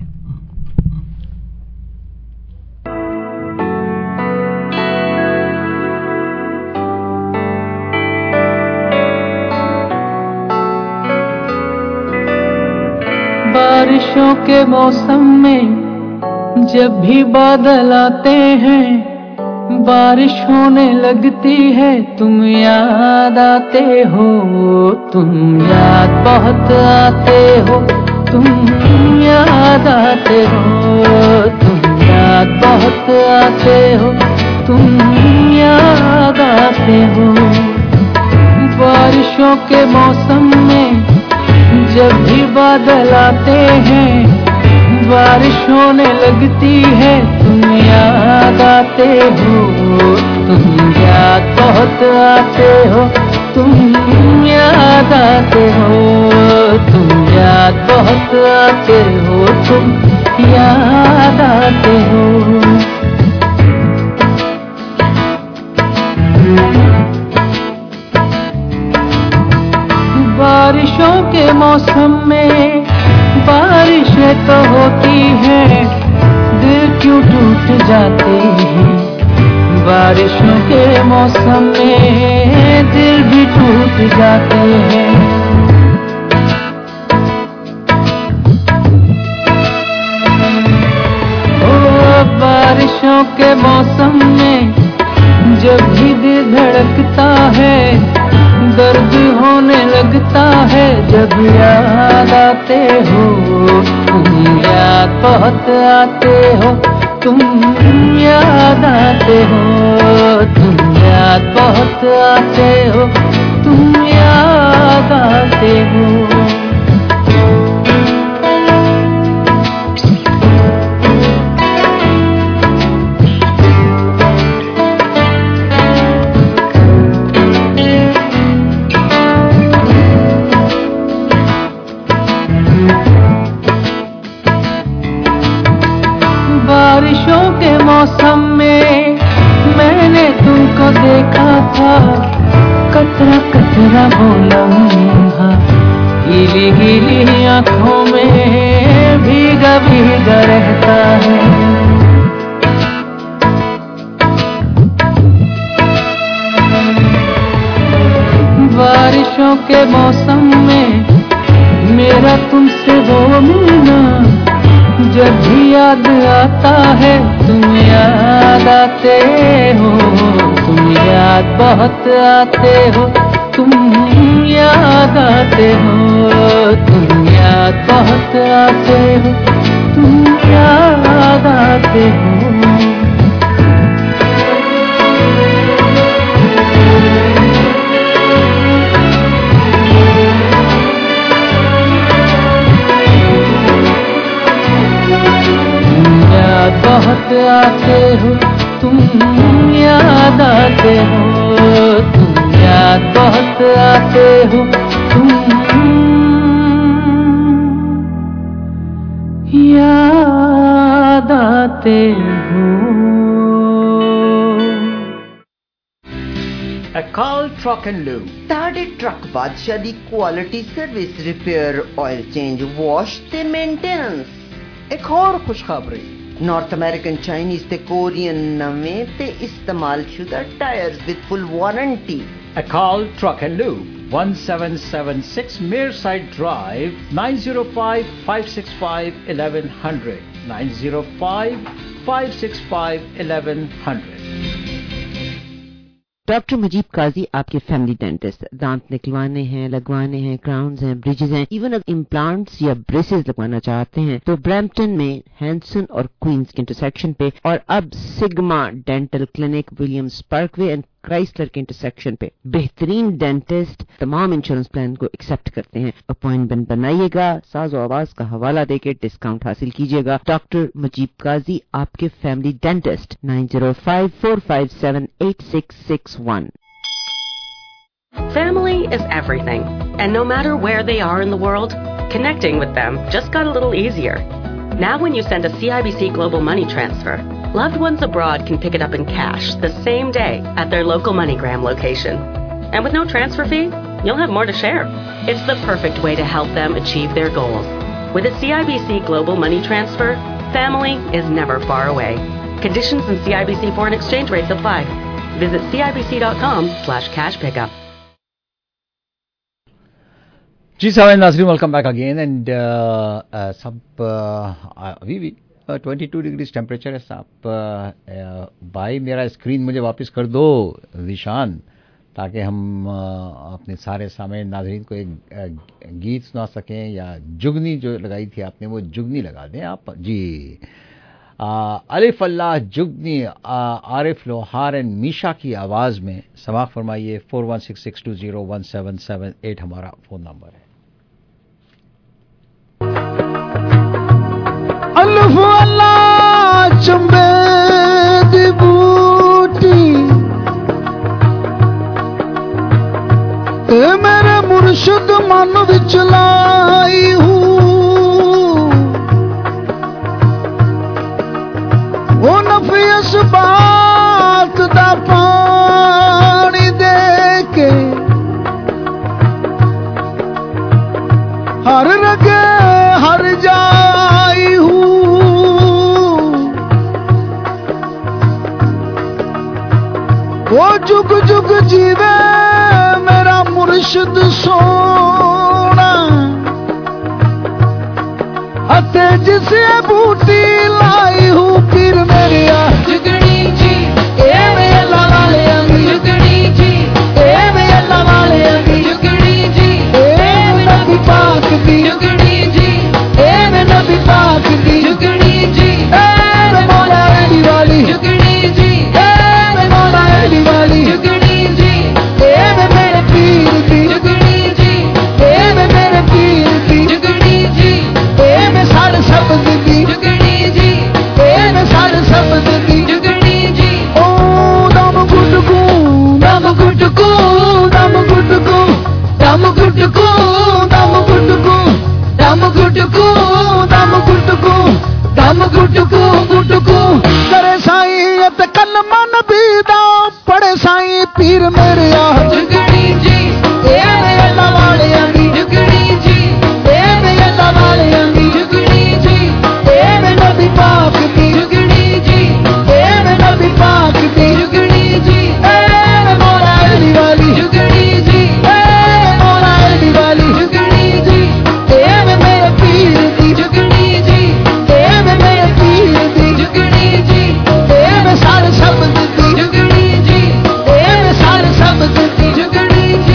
बारिशों के मौसम में जब भी बादल आते हैं, बारिश होने लगती है, तुम याद आते हो, तुम याद बहुत आते हो, तुम याद आते हो, तुम याद बहुत आते हो, तुम याद आते हो। बारिशों के मौसम में जब भी बादल आते हैं, बारिश होने लगती है, तुम याद आते हो, तुम याद बहुत आते हो, तुम याद आते हो, तुम याद बहुत आते हो, तुम याद आते हो। बारिशों के मौसम में, बारिश ये तो होती है, दिल क्यों टूट जाते हैं। बारिशों के मौसम में दिल भी टूट जाते हैं। ओ बारिशों के मौसम में जब भी दिल धड़कता है, दर्द होने लगता है। जब याद आते हो तुम, याद बहुत आते हो तुम, याद आते हो तुम, याद बहुत आते हो तुम, याद आते हो। बारिशों के मौसम में मैंने तुमको देखा था, कतरा कतरा वो लम्हा गीली गीली आँखों में भीगा भीगा रहता है। बारिशों के मौसम में मेरा तुमसे वो मिलना, जब भी याद आता है तुम, याद आते हो तुम, याद बहुत आते हो तुम, याद आते हो तुम, याद बहुत आते हो तुम, याद आते हो। बहुत आते हो तुम, याद आते हो तुम, याद बहुत आते हो तुम, याद आते हो। Akal Truck and Lube, ਤੁਹਾਡੇ ਟਰੱਕ ਬਾਦਸ਼ਾਹ ਦੀ quality service, repair, oil change, wash ਤੇ ਮੇਨਟੇਨੈਂਸ। एक और खुशखबरी, ਨਾਰਥ ਅਮਰੀਕਨ, ਚਾਈਨੀਜ਼ ਤੇ ਕੋਰੀਅਨ ਨਵੇਂ ਤੇ ਇਸਤੇਮਾਲ ਸ਼ੁਦਾ tyres with full warranty. Akal Truck and Lube, seventeen seventy-six Mearside Drive, nine zero five, five six five, eleven hundred, nine zero five, five six five, eleven hundred। Doctor Mujeeb Qazi आपके family dentist. दांत निकलवाने हैं, लगवाने हैं, crowns हैं, bridges हैं, even अगर implants या ब्रेसेस लगवाना चाहते हैं तो ब्रैम्पटन में हैंसन और क्वींस के इंटरसेक्शन पे, और अब Sigma dental clinic Williams Parkway and Chrysler के इंटरसेक्शन पे बेहतरीन डेंटिस्ट तमाम इंश्योरेंस प्लान को एक्सेप्ट करते हैं। अपॉइंटमेंट बनाइएगा, साज और आवाज का हवाला देके डिस्काउंट हासिल कीजिएगा। डॉक्टर मजीब काजी आपके family dentist, nine zero five, four five seven, eight six six one. Family is everything, and no matter where they are in the world, connecting with them just got a little easier. Now when you send a C I B C Global Money Transfer, loved ones abroad can pick it up in cash the same day at their local MoneyGram location. And with no transfer fee, you'll have more to share. It's the perfect way to help them achieve their goals. With a C I B C Global Money Transfer, family is never far away. Conditions and C I B C foreign exchange rates apply. Visit C I B C dot com slash cash pickup. जी साहब नाज़रीन, welcome back again and सब अभी भी twenty two degrees temperature है साहब। भाई मेरा स्क्रीन मुझे वापस कर दो निशान, ताकि हम uh, अपने सारे सामने नाज़रीन को एक uh, गीत सुना सकें, या जुगनी जो लगाई थी आपने वो जुगनी लगा दें आप जी। अलिफ अल्लाह जुगनी आरिफ लोहार एंड मीशा की आवाज़ में समाअत फरमाइए। Four one six six two zero one seven seven eight हमारा फ़ोन नंबर है। अलिफ अल्लाह चंबे दी बूटी ए मेरे मुर्शिद मन विच लाई हूँ, वो नफी इस बात दा पानी दे के हर रगे हर जा जुग जुग जीवे मेरा मुर्शिद सोना अते जिसे बूटी लाई हूँ पीर मेरे जुगनी जी ए मेरे अल्लाह वाले अमी जुगनी जी ए मेरे अल्लाह वाले अमी जुगनी जी ए मेरे नबी पाक दी जुगनी जी ए मेरे नबी पाक दी जुगनी जी ए मेरे मौला अली वाली जुगनी जी ए मेरे मौला अली वाली जुगनी जी ए मेरे पीर दी जुगनी जी ए मेरे पीर दी जुगनी जी ए सारे शब्द दी जुगनी जी ए सारे शब्द दी जुगनी जी ओ दम गुटकू दम गुटकू दम गुटकू दम गुटकू दम गुटकू दम गुटकू दम गुटकू दम गुटकू गुटकू करे साईं ते कलमा नबी दा पड़े साईं पीर मेरे आ जुगनी जी ए मेरे अल्लाह वाले अली जुगनी जी ए मेरे अल्लाह वाले अली जुगनी जी ए मेरे नबी पाक दी जुगनी जी ए मेरे नबी पाक दी जुगनी जी ए मेरे मौला अली वाली जुगनी जी ए मेरे मौला अली वाली जुगनी जी ए मेरे पीर दी जुगनी जी ए मेरे पीर दी जुगनी जी ए मेरे सारे शब्द दी जुगनी जी ए मेरे सारे शब्द दी जुगनी जी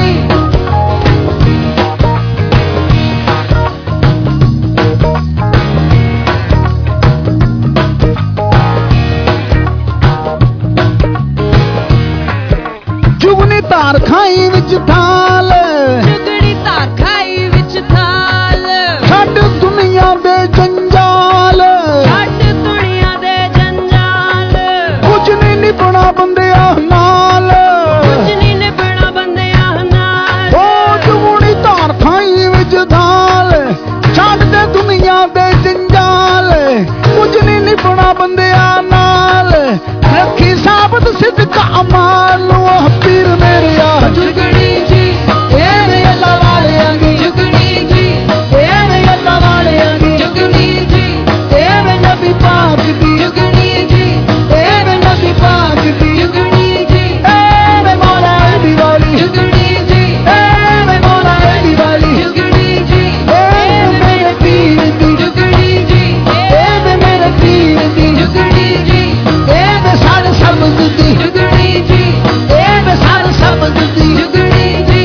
जुगनी तार खाई विच थाल जुगनी तार खाई विच थाल छੱਡ दुनिया दे जंजाल छੱਡ दुनिया दे जंजाल कुछ नहीं निभना बंदिया नाल कुछ नहीं निभना बंदिया नाल ओ जुगनी तार खाई विच थाल छੱਡ दे दुनिया दे जंजाल कुछ नहीं निभना बंदिया नाल रखी साबत सिद्क अमाल पीर मेरे आ जुगनी जी ए मेरे अल्लाह वाले अली जुगनी जी ए मेरे अल्लाह वाले अली जुगनी जी ए मेरे नबी पाक दी जुगनी जी ए मेरे नबी पाक दी जुगनी जी ए मेरे मौला अली वाली जुगनी जी ए मेरे मौला अली वाली जुगनी जी ए मेरे पीर दी जुगनी जी ए मेरे पीर दी जुगनी जी ए मेरे सारे शब्द दी जुगनी जी ए मेरे सारे शब्द दी जुगनी जी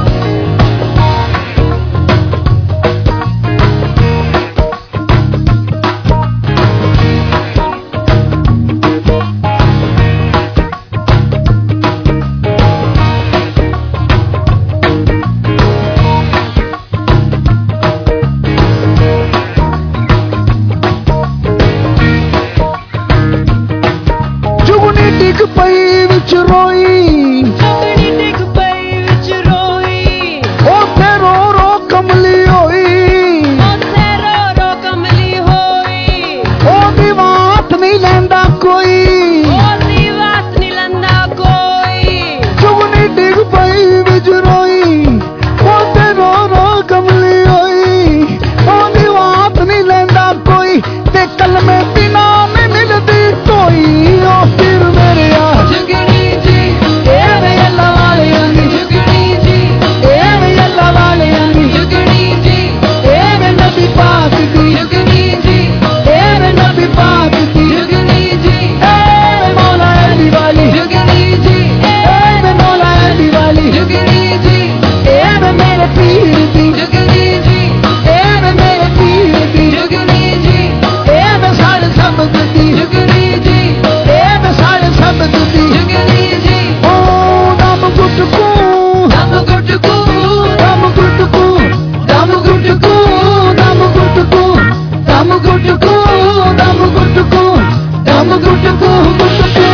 जुगनी डिग पई विच रोई जुगनी डिग पई विच रोई ओथे रो रो कमली होई ओथे रो रो कमली होई ओदी बात नहीं लैंदा कोई ओदी बात नहीं लैंदा कोई जुगनी डिग पई विच रोई ओथे रो रो कमली होई ओदी बात नहीं लैंदा कोई ते कलमे बिना नहीं मिलदी कोई ओ पीर मेरे आ जुगनी जी ए मेरे अल्लाह वाले अली जुगनी जी ए मेरे अल्लाह वाले अली जुगनी जी ए मेरे नबी पाक दी जुगनी जी ए मेरे नबी पाक दी जुगनी जी ए मेरे मौला अली वाली जुगनी जी ए मेरे मौला अली वाली जुगनी जी ए मेरे पीर दी जुगनी जी ए मेरे पीर दी जुगनी जी ए मेरे सारे शब्द दी जुगनी जी ए मेरे सारे शब्द दी जुगनी जी ओ दम गुटकू दम गुटकू दम गुटकू दम गुटकू दम गुटकू दम गुटकू दम गुटकू दम गुटकू गुटकू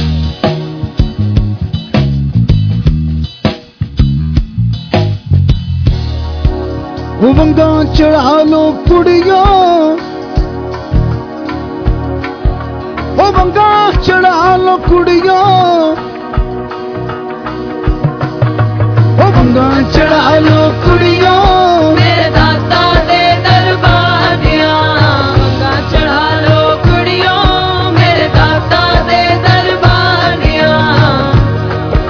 वंगा चढ़ा लो कुड़ियों ओ वंगा चढ़ा लो कुड़ियों ओ वंगा चढ़ा लो कुड़ियों मेरे दाता दे दरबार दिया वंगा चढ़ा लो कुड़ियों मेरे दाता दे दरबार दिया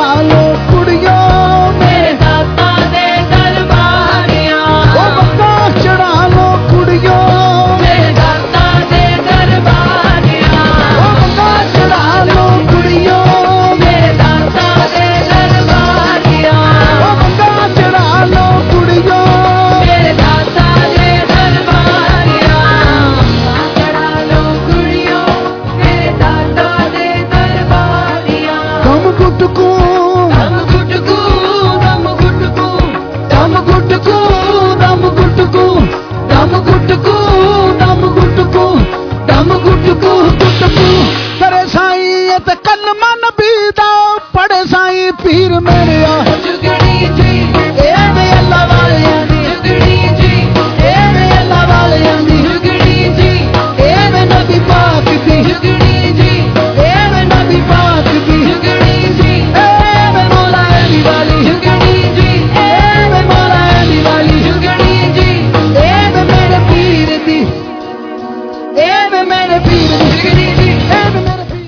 चढ़ा लो कुड़ियों मेरे दाता दे दरबारियां ओ बंगा चढ़ा लो कुड़ियों मेरे दाता दे दरबारियां ओ बंगा चढ़ा लो कुड़ियों मेरे दाता दे दरबारियां ओ बंगा चढ़ा लो कुड़ियों मेरे दाता दे दरबारियां चढ़ा लो कुड़ियों मेरे दाता दे दरबारियां दम गुटकू दम गुटकू दम गुटकू दम गुटकू दम गुटकू दम गुटकू दम गुटकू दम गुटकू गुटकू करे साईं ये ते कन मन बीदा पड़े साईं पीर मेरे आ जुगड़ी जी ए वे अल्लाह वाले दी जुगड़ी जी ए वे अल्लाह वाले दी जुगड़ी जी ए वे नबी पाक दी जुगड़ी जी ए वे नबी पाक दी जुगड़ी जी ए वे मौला अली वाली जुगड़ी जी ए वे मौला अली वाली जुगड़ी जी ए वे मेरे पीर दी ए वे मेरे पीर दी जुगड़ी जी ए वे मेरे पीर।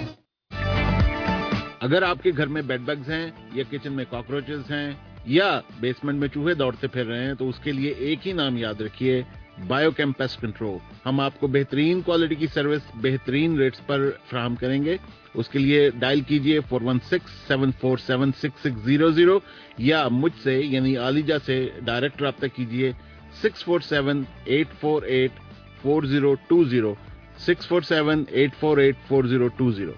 अगर आपके घर में बेड बग्स हैं या किचन में कॉकरोचेस हैं या बेसमेंट में चूहे दौड़ते फिर रहे हैं तो उसके लिए एक ही नाम याद रखिए, बायोकेम पेस्ट कंट्रोल। हम आपको बेहतरीन क्वालिटी की सर्विस बेहतरीन रेट्स पर फराहम करेंगे। उसके लिए डायल कीजिए four one six seven four seven six six zero zero या मुझसे यानी आलिजा से डायरेक्ट रब्ता कीजिए six four seven eight four eight four zero two zero six four seven eight four eight four zero two zero.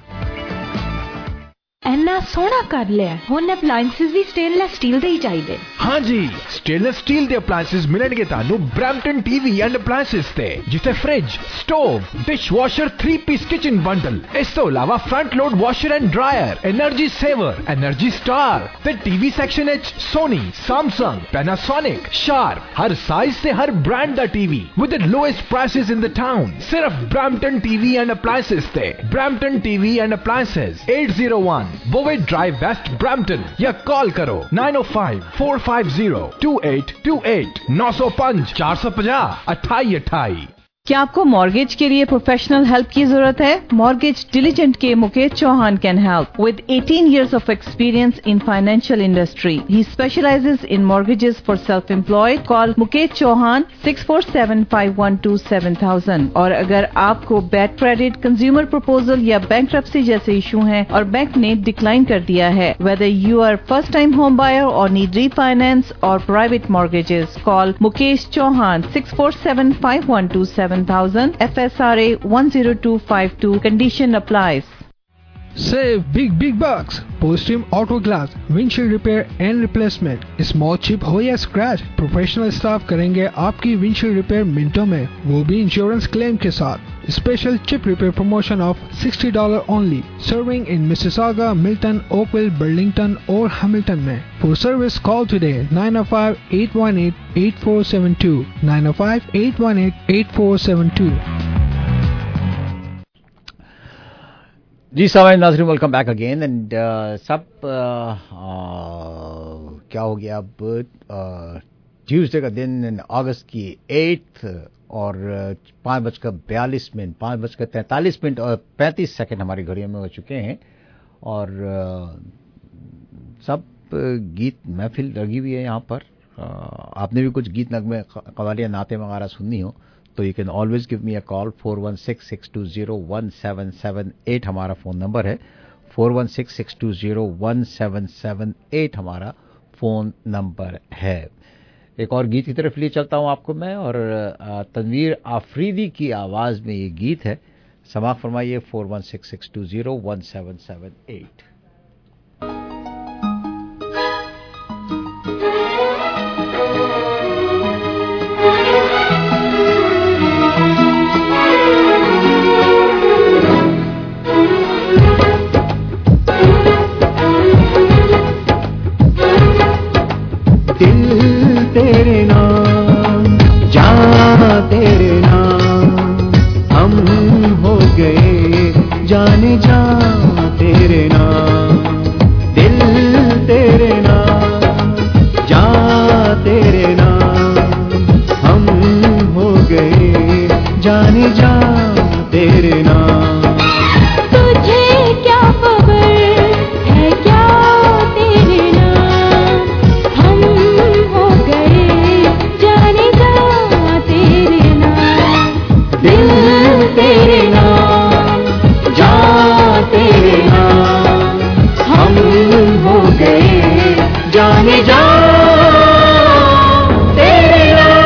ਇੰਨਾ ਸੋਹਣਾ ਕਰ ਲਿਆ ਹੁਣ ਅਪਲਾਈਐਂਸਸ ਵੀ ਸਟੇਨਲੈਸ ਸਟੀਲ ਦੇ ਹੀ ਚਾਹੀਦੇ। हाँ जी, स्टेनलेस स्टील ਦੇ ਅਪਲਾਈਐਂਸਸ ਮਿਲਣਗੇ ਤੁਹਾਨੂੰ ਬ੍ਰੈਂਪਟਨ ਟੀਵੀ ਐਂਡ ਅਪਲਾਈਐਂਸਸ ਤੇ, ਜਿੱਥੇ fridge, stove, dishwasher three piece kitchen bundle, ਇਸ ਤੋਂ ਇਲਾਵਾ front load washer and dryer, energy saver, energy star ਤੇ ਟੀਵੀ ਸੈਕਸ਼ਨ ਵਿੱਚ ਸੋਨੀ, ਸੈਮਸੰਗ, ਪੈਨਾਸੋਨਿਕ, ਸ਼ਾਰਪ, ਹਰ ਸਾਈਜ਼ ਤੇ ਹਰ ਬ੍ਰਾਂਡ ਦਾ TV with the lowest prices in the town. ਸਿਰਫ ਬ੍ਰੈਂਪਟਨ ਟੀਵੀ ਐਂਡ ਅਪਲਾਈਐਂਸਸ ਤੇ। Brampton TV and appliances eight oh one Bovey Drive West Brampton या call करो nine oh five four five zero two eight two eight nine oh five four five zero अट्ठाई अट्ठाई। क्या आपको mortgage के लिए professional help की जरूरत है? मॉर्गेज डिलीजेंट के Mukesh Chauhan can help with eighteen years of experience in financial industry. He specializes in mortgages for self-employed. Call Mukesh Chauhan six four seven five one two seven thousand. और अगर आपको बैड क्रेडिट, कंज्यूमर प्रपोजल या bankruptcy जैसे issue हैं और bank ने decline कर दिया है, whether you are first time home buyer or need refinance or private mortgages, call Mukesh Chauhan six four seven five one two seven thousand. F S R A one zero two five two. Condition applies. Save big big bucks. Postrim Auto Glass windshield repair and replacement. Small chip हो या scratch, professional staff करेंगे आपकी windshield repair मिनटों में, वो भी insurance claim के साथ। Special chip repair promotion of sixty dollars only. Serving in Mississauga, Milton, Oakville, Burlington or Hamilton में. For service call today nine oh five eight one eight eight four seven two nine oh five eight one eight eight four seven two. जी साहब नाज़रीन, welcome back again and सब क्या हो गया अब Tuesday का दिन, अगस्त की एट्थ और पाँच बजकर बयालीस मिनट पाँच बजकर तैंतालीस मिनट और पैंतीस सेकंड हमारी घड़ियों में हो चुके हैं और सब गीत महफिल लगी हुई है यहाँ पर। आपने भी कुछ गीत नगमे कवालियाँ नाते वगैरह सुननी हो तो you can always give me a call four one six six two zero one seven seven eight हमारा फ़ोन नंबर है। Four one six six two zero one seven seven eight हमारा फ़ोन नंबर है। एक और गीत की तरफ लिए चलता हूं आपको मैं और तनवीर आफरीदी की आवाज़ में ये गीत है। समाअत फरमाइए four one six six two zero one seven seven eight. तेरे नाम, जान तेरे नाम, हम हो गए जाने जा तेरे नाम। दिल तेरे नाम, जान तेरे नाम, हम हो गए जाने जा तेरे नाम। तुझे क्या खबर है क्या तेरे जाने जा तेरे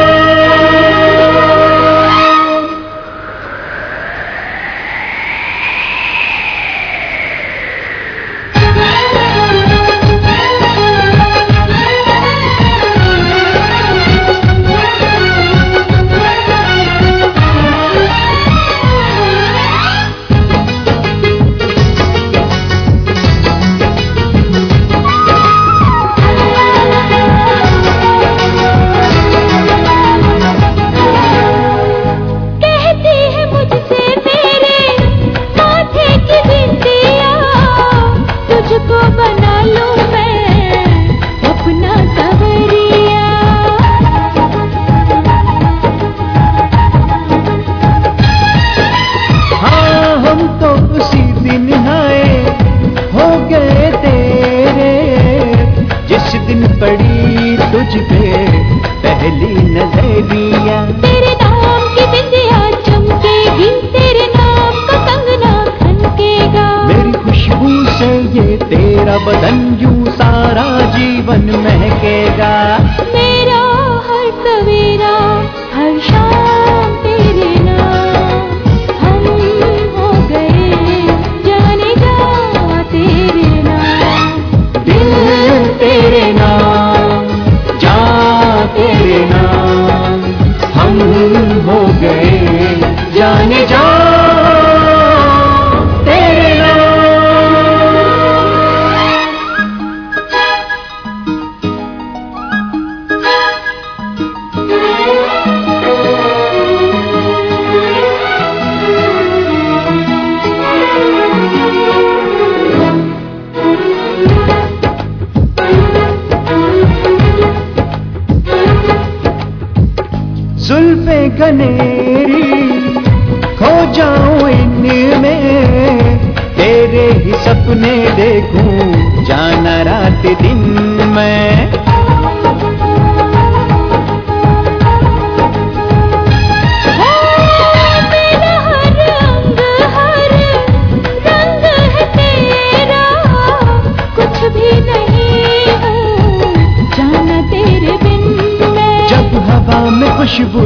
खुशबू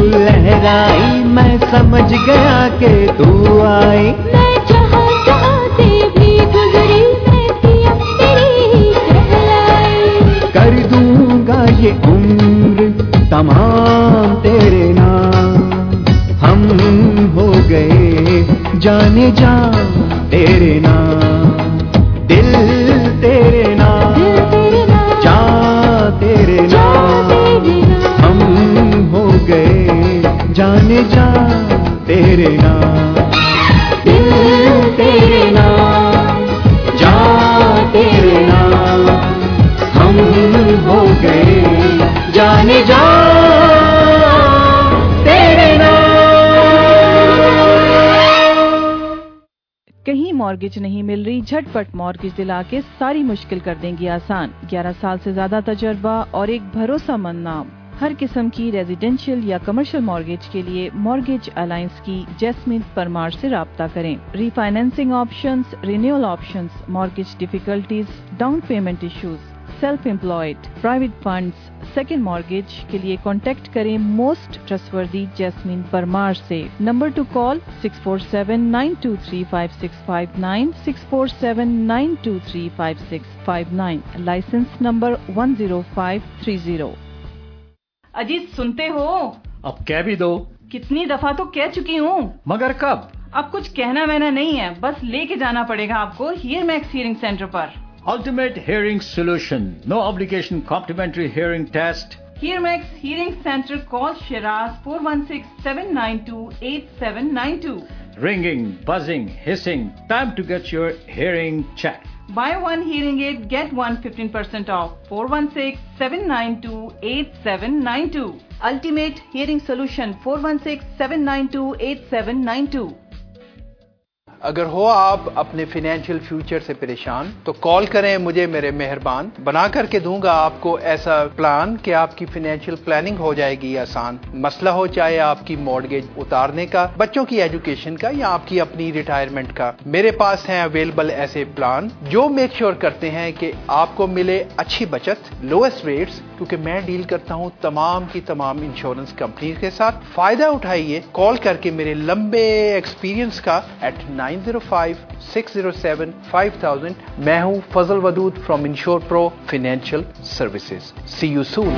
लहराई मैं समझ गया कि तू आई मैं जहाँ जहाँ से भी गुजरी मैं थी अब तेरी कहलाई कर दूंगा ये उम्र तमाम तेरे नाम हम हो गए जाने जा तेरे नाम दिल तेरे नाम जा तेरे नाम हम हो गए जाने जा तेरे नाम दिल तेरे नाम जा तेरे नाम हम हो गए जाने जा तेरे नाम। कहीं मॉर्गेज नहीं मिल रही, झटपट मॉर्गेज दिला के सारी मुश्किल कर देंगी आसान। ग्यारह साल से ज्यादा तजर्बा और एक भरोसामंद नाम। हर किस्म की रेजिडेंशियल या कमर्शियल मॉर्गेज के लिए मॉर्गेज अलायंस की जैस्मिन परमार से राब्ता करें। Refinancing options, renewal options, mortgage difficulties, down payment issues, self employed, private funds, second mortgage के लिए कॉन्टेक्ट करें मोस्ट ट्रस्टवर्दी जैस्मिन परमार से। Number to call six four seven nine two three five six five nine, six four seven nine two three five six five nine, licence number one zero five three zero. Ajit सुनते हो? अब कह भी दो। कितनी दफा तो कह चुकी हूँ। मगर कब? अब कुछ कहना वहना नहीं है, बस लेके जाना पड़ेगा आपको हियर मैक्स हियरिंग सेंटर पर। Ultimate Hearing Solution. No obligation complimentary hearing test. Hear Max Hearing Center. Call Shiraz four one six, seven nine two, eight seven nine two. Ringing, buzzing, hissing. Time to get your hearing checked. Buy one hearing aid, get one fifteen percent off. four one six, seven nine two, eight seven nine two. Ultimate Hearing Solution. four one six, seven nine two, eight seven nine two. अगर हो आप अपने financial future से परेशान तो call करें मुझे, मेरे मेहरबान बना करके दूंगा आपको ऐसा प्लान कि आपकी फाइनेंशियल प्लानिंग हो जाएगी आसान। मसला हो चाहे आपकी मॉर्गेज उतारने का, बच्चों की एजुकेशन का या आपकी अपनी रिटायरमेंट का, मेरे पास हैं अवेलेबल ऐसे प्लान जो मेक श्योर करते हैं कि आपको मिले अच्छी बचत, लोएस्ट रेट्स, क्योंकि मैं डील करता हूं तमाम की तमाम इंश्योरेंस कंपनी के साथ। फायदा उठाइए कॉल करके मेरे लंबे एक्सपीरियंस का eight nine zero five six zero seven five thousand. मैं हूं Fazal Wadood from Insure Pro Financial Services. See you soon.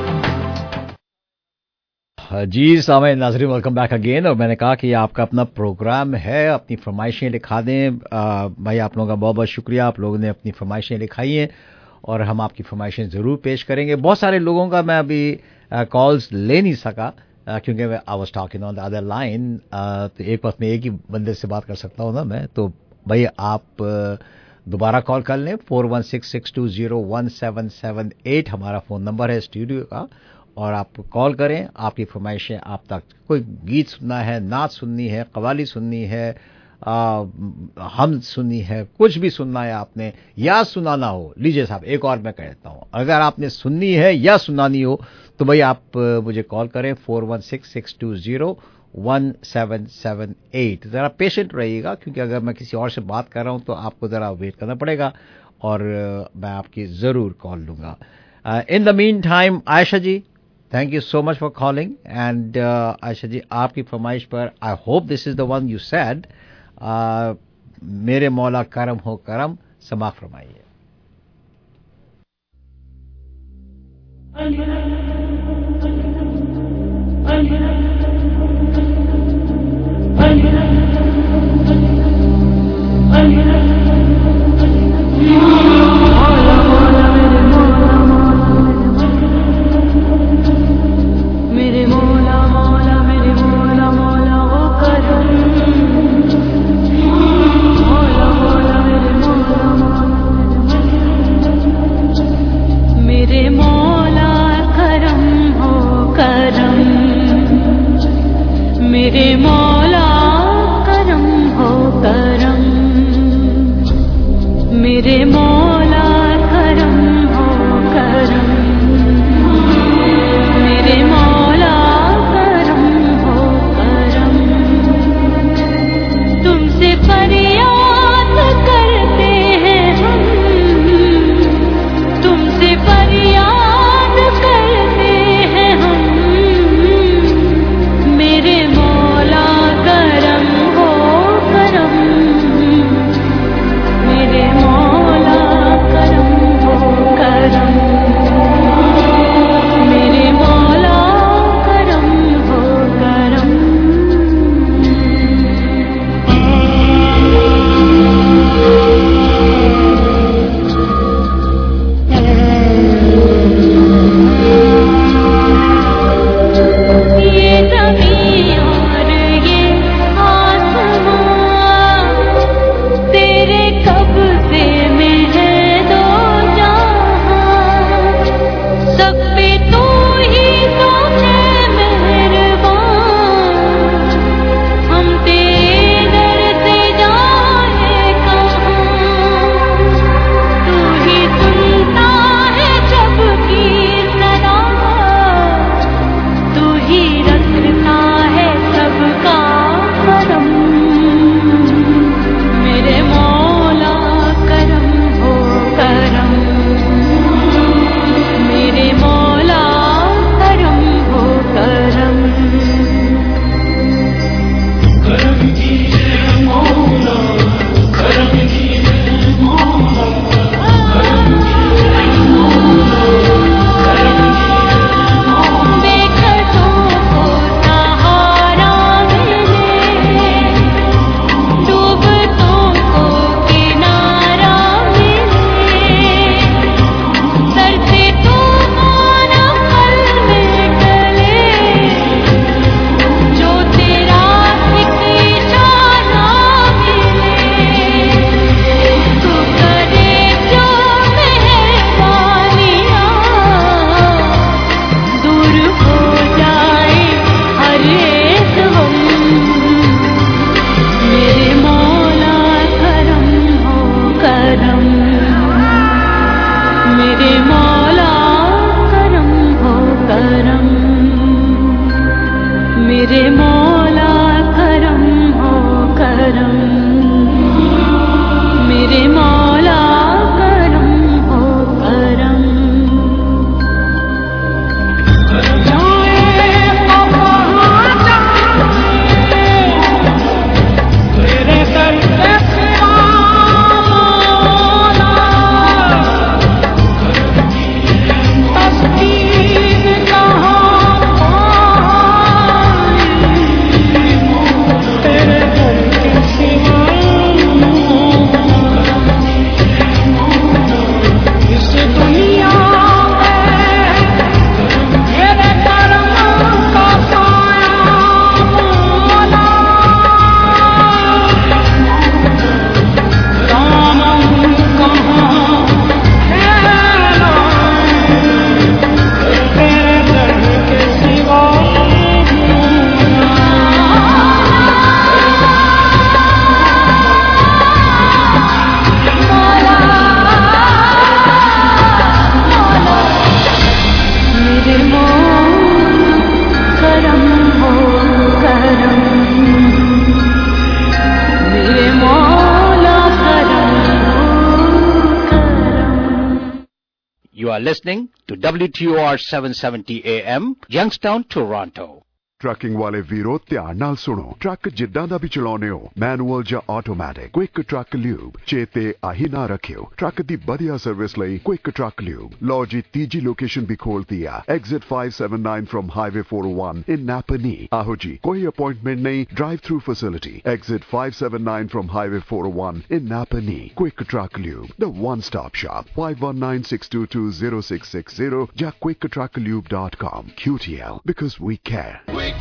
जी सामईन नाज़रीन, वेलकम बैक अगेन। और मैंने कहा कि आपका अपना प्रोग्राम है, अपनी फरमाइशें लिखा दें। आ, भाई आप लोगों का बहुत बहुत शुक्रिया, आप लोगों ने अपनी फरमाइशें लिखाई हैं और हम आपकी फरमाइशें ज़रूर पेश करेंगे। बहुत सारे लोगों का मैं अभी कॉल्स ले नहीं सका Uh, क्योंकि I was talking on the other line. तो एक वक्त में एक ही बंदे से बात कर सकता हूँ ना मैं, तो भाई आप uh, दोबारा कॉल कर लें। Four one six six two zero one seven seven eight हमारा फ़ोन नंबर है स्टूडियो का, और आप कॉल करें। आपकी फरमाइशें आप तक, कोई गीत सुनना है, नात सुननी है, कवाली सुननी है, आ, हम सुननी है, कुछ भी सुनना है आपने या सुनाना हो। लीजिए साहब, एक और मैं कहता हूँ, अगर आपने सुननी है या सुनानी हो तो भाई आप मुझे कॉल करें four one six six two zero one seven seven eight. ज़रा पेशेंट रहिएगा, क्योंकि अगर मैं किसी और से बात कर रहा हूँ तो आपको ज़रा वेट करना पड़ेगा और मैं आपकी ज़रूर कॉल लूँगा। In the mean time Ayesha ji, thank you so much for calling. And Ayesha ji, आपकी फरमाइश पर I hope this is the one you said, मेरे मौला करम हो करम, समा फरमाइए। मेरे मौला मौला मेरे मौला मौला वो करम, मौला मौला मेरे मौला मेरे मौला करम हो करम, मेरे मौला करम हो करम, मेरे मौला करम हो करम, मेरे मौला करम हो करम। तुमसे फरियाद करते हैं हम, तुमसे फरियाद करते हैं हम, मेरे मौला करम हो करम, मेरे मौला मेरे मौला करम हो करम, मेरे मौला करम हो करम। तेरे दर पे सिवा मौला, तस्कीन कहाँ पाई, तेरे दर पे सिवा इस दुनिया में मेरे कर्म का साया मौला, दामन कहाँ है तेरे दर के सिवा मेरे मौला करम हो करम, मेरे मौला करम हो करम। You are listening to W T O R seven seventy A M, Youngstown, Toronto. Trucking ਵਾਲੇ ਵੀਰੋ ਧਿਆਨ ਨਾਲ ਸੁਣੋ। ਟਰੱਕ ਜਿੱਦਾਂ ਦਾ ਵੀ ਚਲਾਉਨੇ ਹੋ, ਮੈਨੂਅਲ ਜਾਂ ਆਟੋਮੈਟਿਕ, ਕੁਇਕ ਟਰੱਕ ਲਿਊਬ ਚੇਤੇ ਆਹੀ ਨਾ ਰੱਖਿਓ। ਟਰੱਕ ਦੀ ਵਧੀਆ ਸਰਵਿਸ ਲਈ ਕੁਇਕ ਟਰੱਕ ਲਿਊਬ। ਲਓ ਜੀ ਤੀਜੀ ਲੋਕੇਸ਼ਨ ਵੀ ਖੋਲਤੀ ਆ, exit five seventy-nine from highway four oh one in Napanee. ਆਹੋ ਜੀ, ਕੋਈ ਅਪਾਇੰਟਮੈਂਟ ਨਹੀਂ, drive through facility. Exit five seventy-nine from highway four oh one in Napanee. Quick truck lube, the one stop shop. five one nine six two two zero six six zero ਜਾਂ quick truck lube dot com। Q T L, because we care।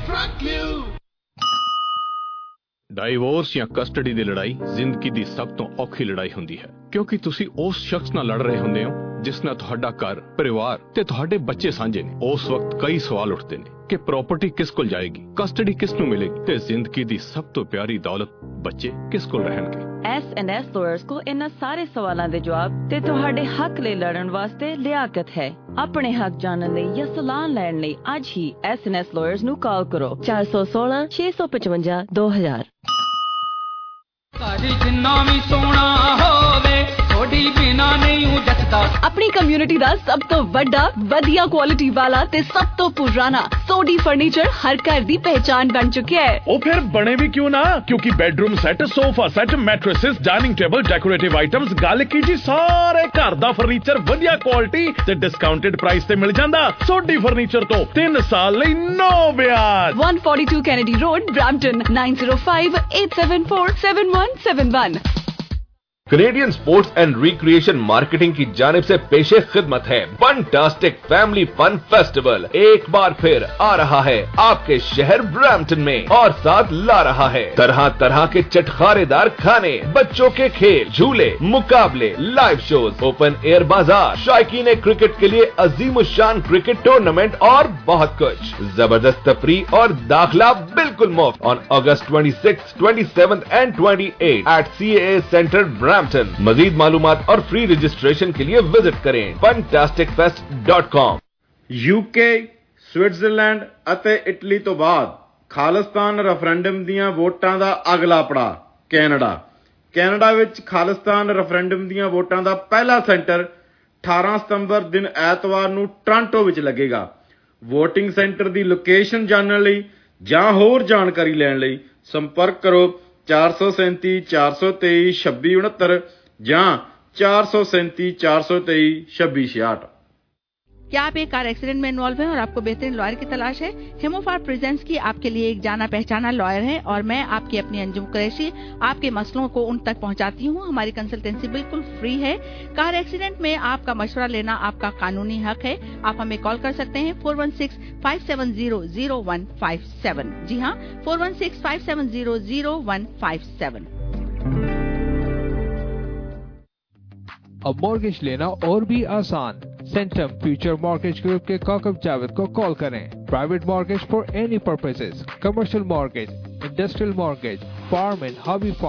Divorce ਜਾਂ custody ਦੀ ਲੜਾਈ ਜ਼ਿੰਦਗੀ ਦੀ ਸਭ ਤੋਂ ਔਖੀ ਲੜਾਈ ਹੁੰਦੀ ਹੈ, ਕਿਉਂਕਿ ਤੁਸੀਂ ਉਸ ਸ਼ਖਸ ਨਾਲ ਲੜ ਰਹੇ ਹੁੰਦੇ ਹੋ ਜਿਸ ਨਾਲ ਤੁਹਾਡਾ ਘਰ, ਪਰਿਵਾਰ ਤੇ ਤੁਹਾਡੇ ਬੱਚੇ ਸਾਂਝੇ ਨੇ। ਉਸ ਵਕਤ ਕਈ ਸਵਾਲ ਉੱਠਦੇ ਨੇ ਕਿ ਪ੍ਰਾਪਰਟੀ ਕਿਸ ਕੋਲ ਜਾਏਗੀ, ਕਸਟਡੀ ਕਿਸ ਨੂੰ ਮਿਲੇਗੀ ਤੇ ਜ਼ਿੰਦਗੀ ਦੀ ਸਭ ਤੋਂ ਪਿਆਰੀ ਦੌਲਤ ਬੱਚੇ ਕਿਸ ਕੋਲ ਰਹਿਣਗੇ। ਐਸ ਐਂਡ ਐਸ ਲਾਇਰਸ ਕੋ ਇਹਨਾਂ ਸਾਰੇ ਸਵਾਲਾਂ ਦੇ ਜਵਾਬ ਤੇ ਤੁਹਾਡੇ ਹੱਕ ਲਈ ਲੜਨ ਵਾਸਤੇ ਲਿਆਕਤ ਹੈ। ਆਪਣੇ ਹੱਕ ਜਾਣਨ ਲਈ ਜਾਂ ਸਲਾਹ ਲੈਣ ਲਈ ਅੱਜ ਹੀ ਐਸ ਐਂਡ ਐਸ ਲਾਇਰਸ ਨੂੰ ਕਾਲ ਕਰੋ ਚਾਰ ਸੌ ਸੋਲਾਂ ਛੇ ਸੌ ਪਚਵੰਜਾ ਦੋ ਹਜ਼ਾਰ। ਜਿੰਨਾ ਵੀ ਸੋਹਣਾ ਹੋਵੇ ਥੋੜੀ ਬਿਨਾ ਨਹੀਂ ਜੱਟਦਾ। ਆਪਣੀ ਕਮਿਊਨਿਟੀ ਦਾ ਸਭ ਤੋਂ ਵੱਡਾ, ਵਧੀਆ ਕੁਆਲਿਟੀ ਵਾਲਾ ਤੇ ਸਭ ਤੋਂ ਪੁਰਾਣਾ ਸੋਡੀ ਫਰਨੀਚਰ ਹਰ ਘਰ ਦੀ ਪਹਿਚਾਨ ਬਣ ਚੁੱਕਿਆ ਹੈ। ਉਹ ਫਿਰ ਬਣੇ ਵੀ ਕਿਉਂ ਨਾ, ਕਿਉਂਕਿ bedroom set, sofa set, mattresses, dining table, decorative items, ਗੱਲ ਕੀ ਜੀ ਸਾਰੇ ਘਰ ਦਾ ਫਰਨੀਚਰ ਵਧੀਆ ਕੁਆਲਿਟੀ ਤੇ ਡਿਸਕਾਊਂਟਡ ਪ੍ਰਾਈਸ ਤੇ ਮਿਲ ਜਾਂਦਾ। ਸੋਡੀ ਫਰਨੀਚਰ ਤੋਂ ਤਿੰਨ ਸਾਲ ਲਈ ਨੋ ਵਿਆਜ। one forty-two Kennedy Road, Brampton, nine zero five eight seven four seven one seven one। Canadian sports and recreation marketing की जानिब से पेशे खिदमत है फंटास्टिक फैमिली फन फेस्टिवल। एक बार फिर आ रहा है आपके शहर ब्रैम्पटन में और साथ ला रहा है तरह तरह के चटखारेदार खाने, बच्चों के खेल, झूले, मुकाबले, लाइव शोज, ओपन एयर बाजार, शायकीन क्रिकेट के लिए अजीमुशान क्रिकेट टूर्नामेंट और बहुत कुछ। जबरदस्त तफरीह और दाखिला बिल्कुल मुफ्त on August twenty-sixth, twenty-seventh and twenty-eighth at C A A centre Brampton. मजीद मालूमात और फ्री रजिस्ट्रेशन के लिए विजिट करें fantastic fest dot com. UK, Switzerland ਅਤੇ ਇਟਲੀ ਤੋਂ ਬਾਅਦ ਖਾਲਿਸਤਾਨ ਰੈਫਰੈਂਡਮ ਦੀਆਂ ਵੋਟਾਂ ਦਾ ਅਗਲਾ ਪੜਾਅ ਕੈਨੇਡਾ। ਕੈਨੇਡਾ ਵਿੱਚ ਖਾਲਿਸਤਾਨ ਰੈਫਰੈਂਡਮ ਦੀਆਂ ਵੋਟਾਂ ਦਾ ਪਹਿਲਾ ਸੈਂਟਰ ਅਠਾਰਾਂ ਸਤੰਬਰ ਦਿਨ ਐਤਵਾਰ ਨੂੰ ਟੋਰਾਂਟੋ ਵਿੱਚ ਲੱਗੇਗਾ। ਵੋਟਿੰਗ ਸੈਂਟਰ ਦੀ ਲੋਕੇਸ਼ਨ ਜਾਣਨ ਲਈ ਜਾਂ ਹੋਰ ਜਾਣਕਾਰੀ ਲੈਣ ਲਈ ਸੰਪਰਕ ਕਰੋ ਚਾਰ ਸੌ ਸੈਂਤੀ ਚਾਰ ਸੌ ਤੇਈ ਛੱਬੀ ਉਨੱਤਰ ਜਾਂ ਚਾਰ ਸੌ ਸੈਂਤੀ ਚਾਰ ਸੌ ਤੇਈ ਛੱਬੀ ਛਿਆਹਠ। क्या आप एक कार एक्सीडेंट में इन्वॉल्व हैं और आपको बेहतरीन लॉयर की तलाश है? हेमोफार प्रेजेंट्स की आपके लिए एक जाना पहचाना लॉयर है और मैं आपकी अपनी अंजुम कुरैशी आपके मसलों को उन तक पहुंचाती हूं। हमारी कंसल्टेंसी बिल्कुल फ्री है। कार एक्सीडेंट में आपका मशवरा लेना आपका कानूनी हक है। आप हमें कॉल कर सकते हैं four one six five seven zero zero one five seven। जी हाँ, four one six five seven zero zero one five seven। अब मॉर्गेज लेना और भी आसान। सेंटम फ्यूचर मॉर्गेज ग्रुप के काकब जावेद को कॉल करें। Private mortgage for any purposes, commercial mortgage, industrial mortgage, farm and hobby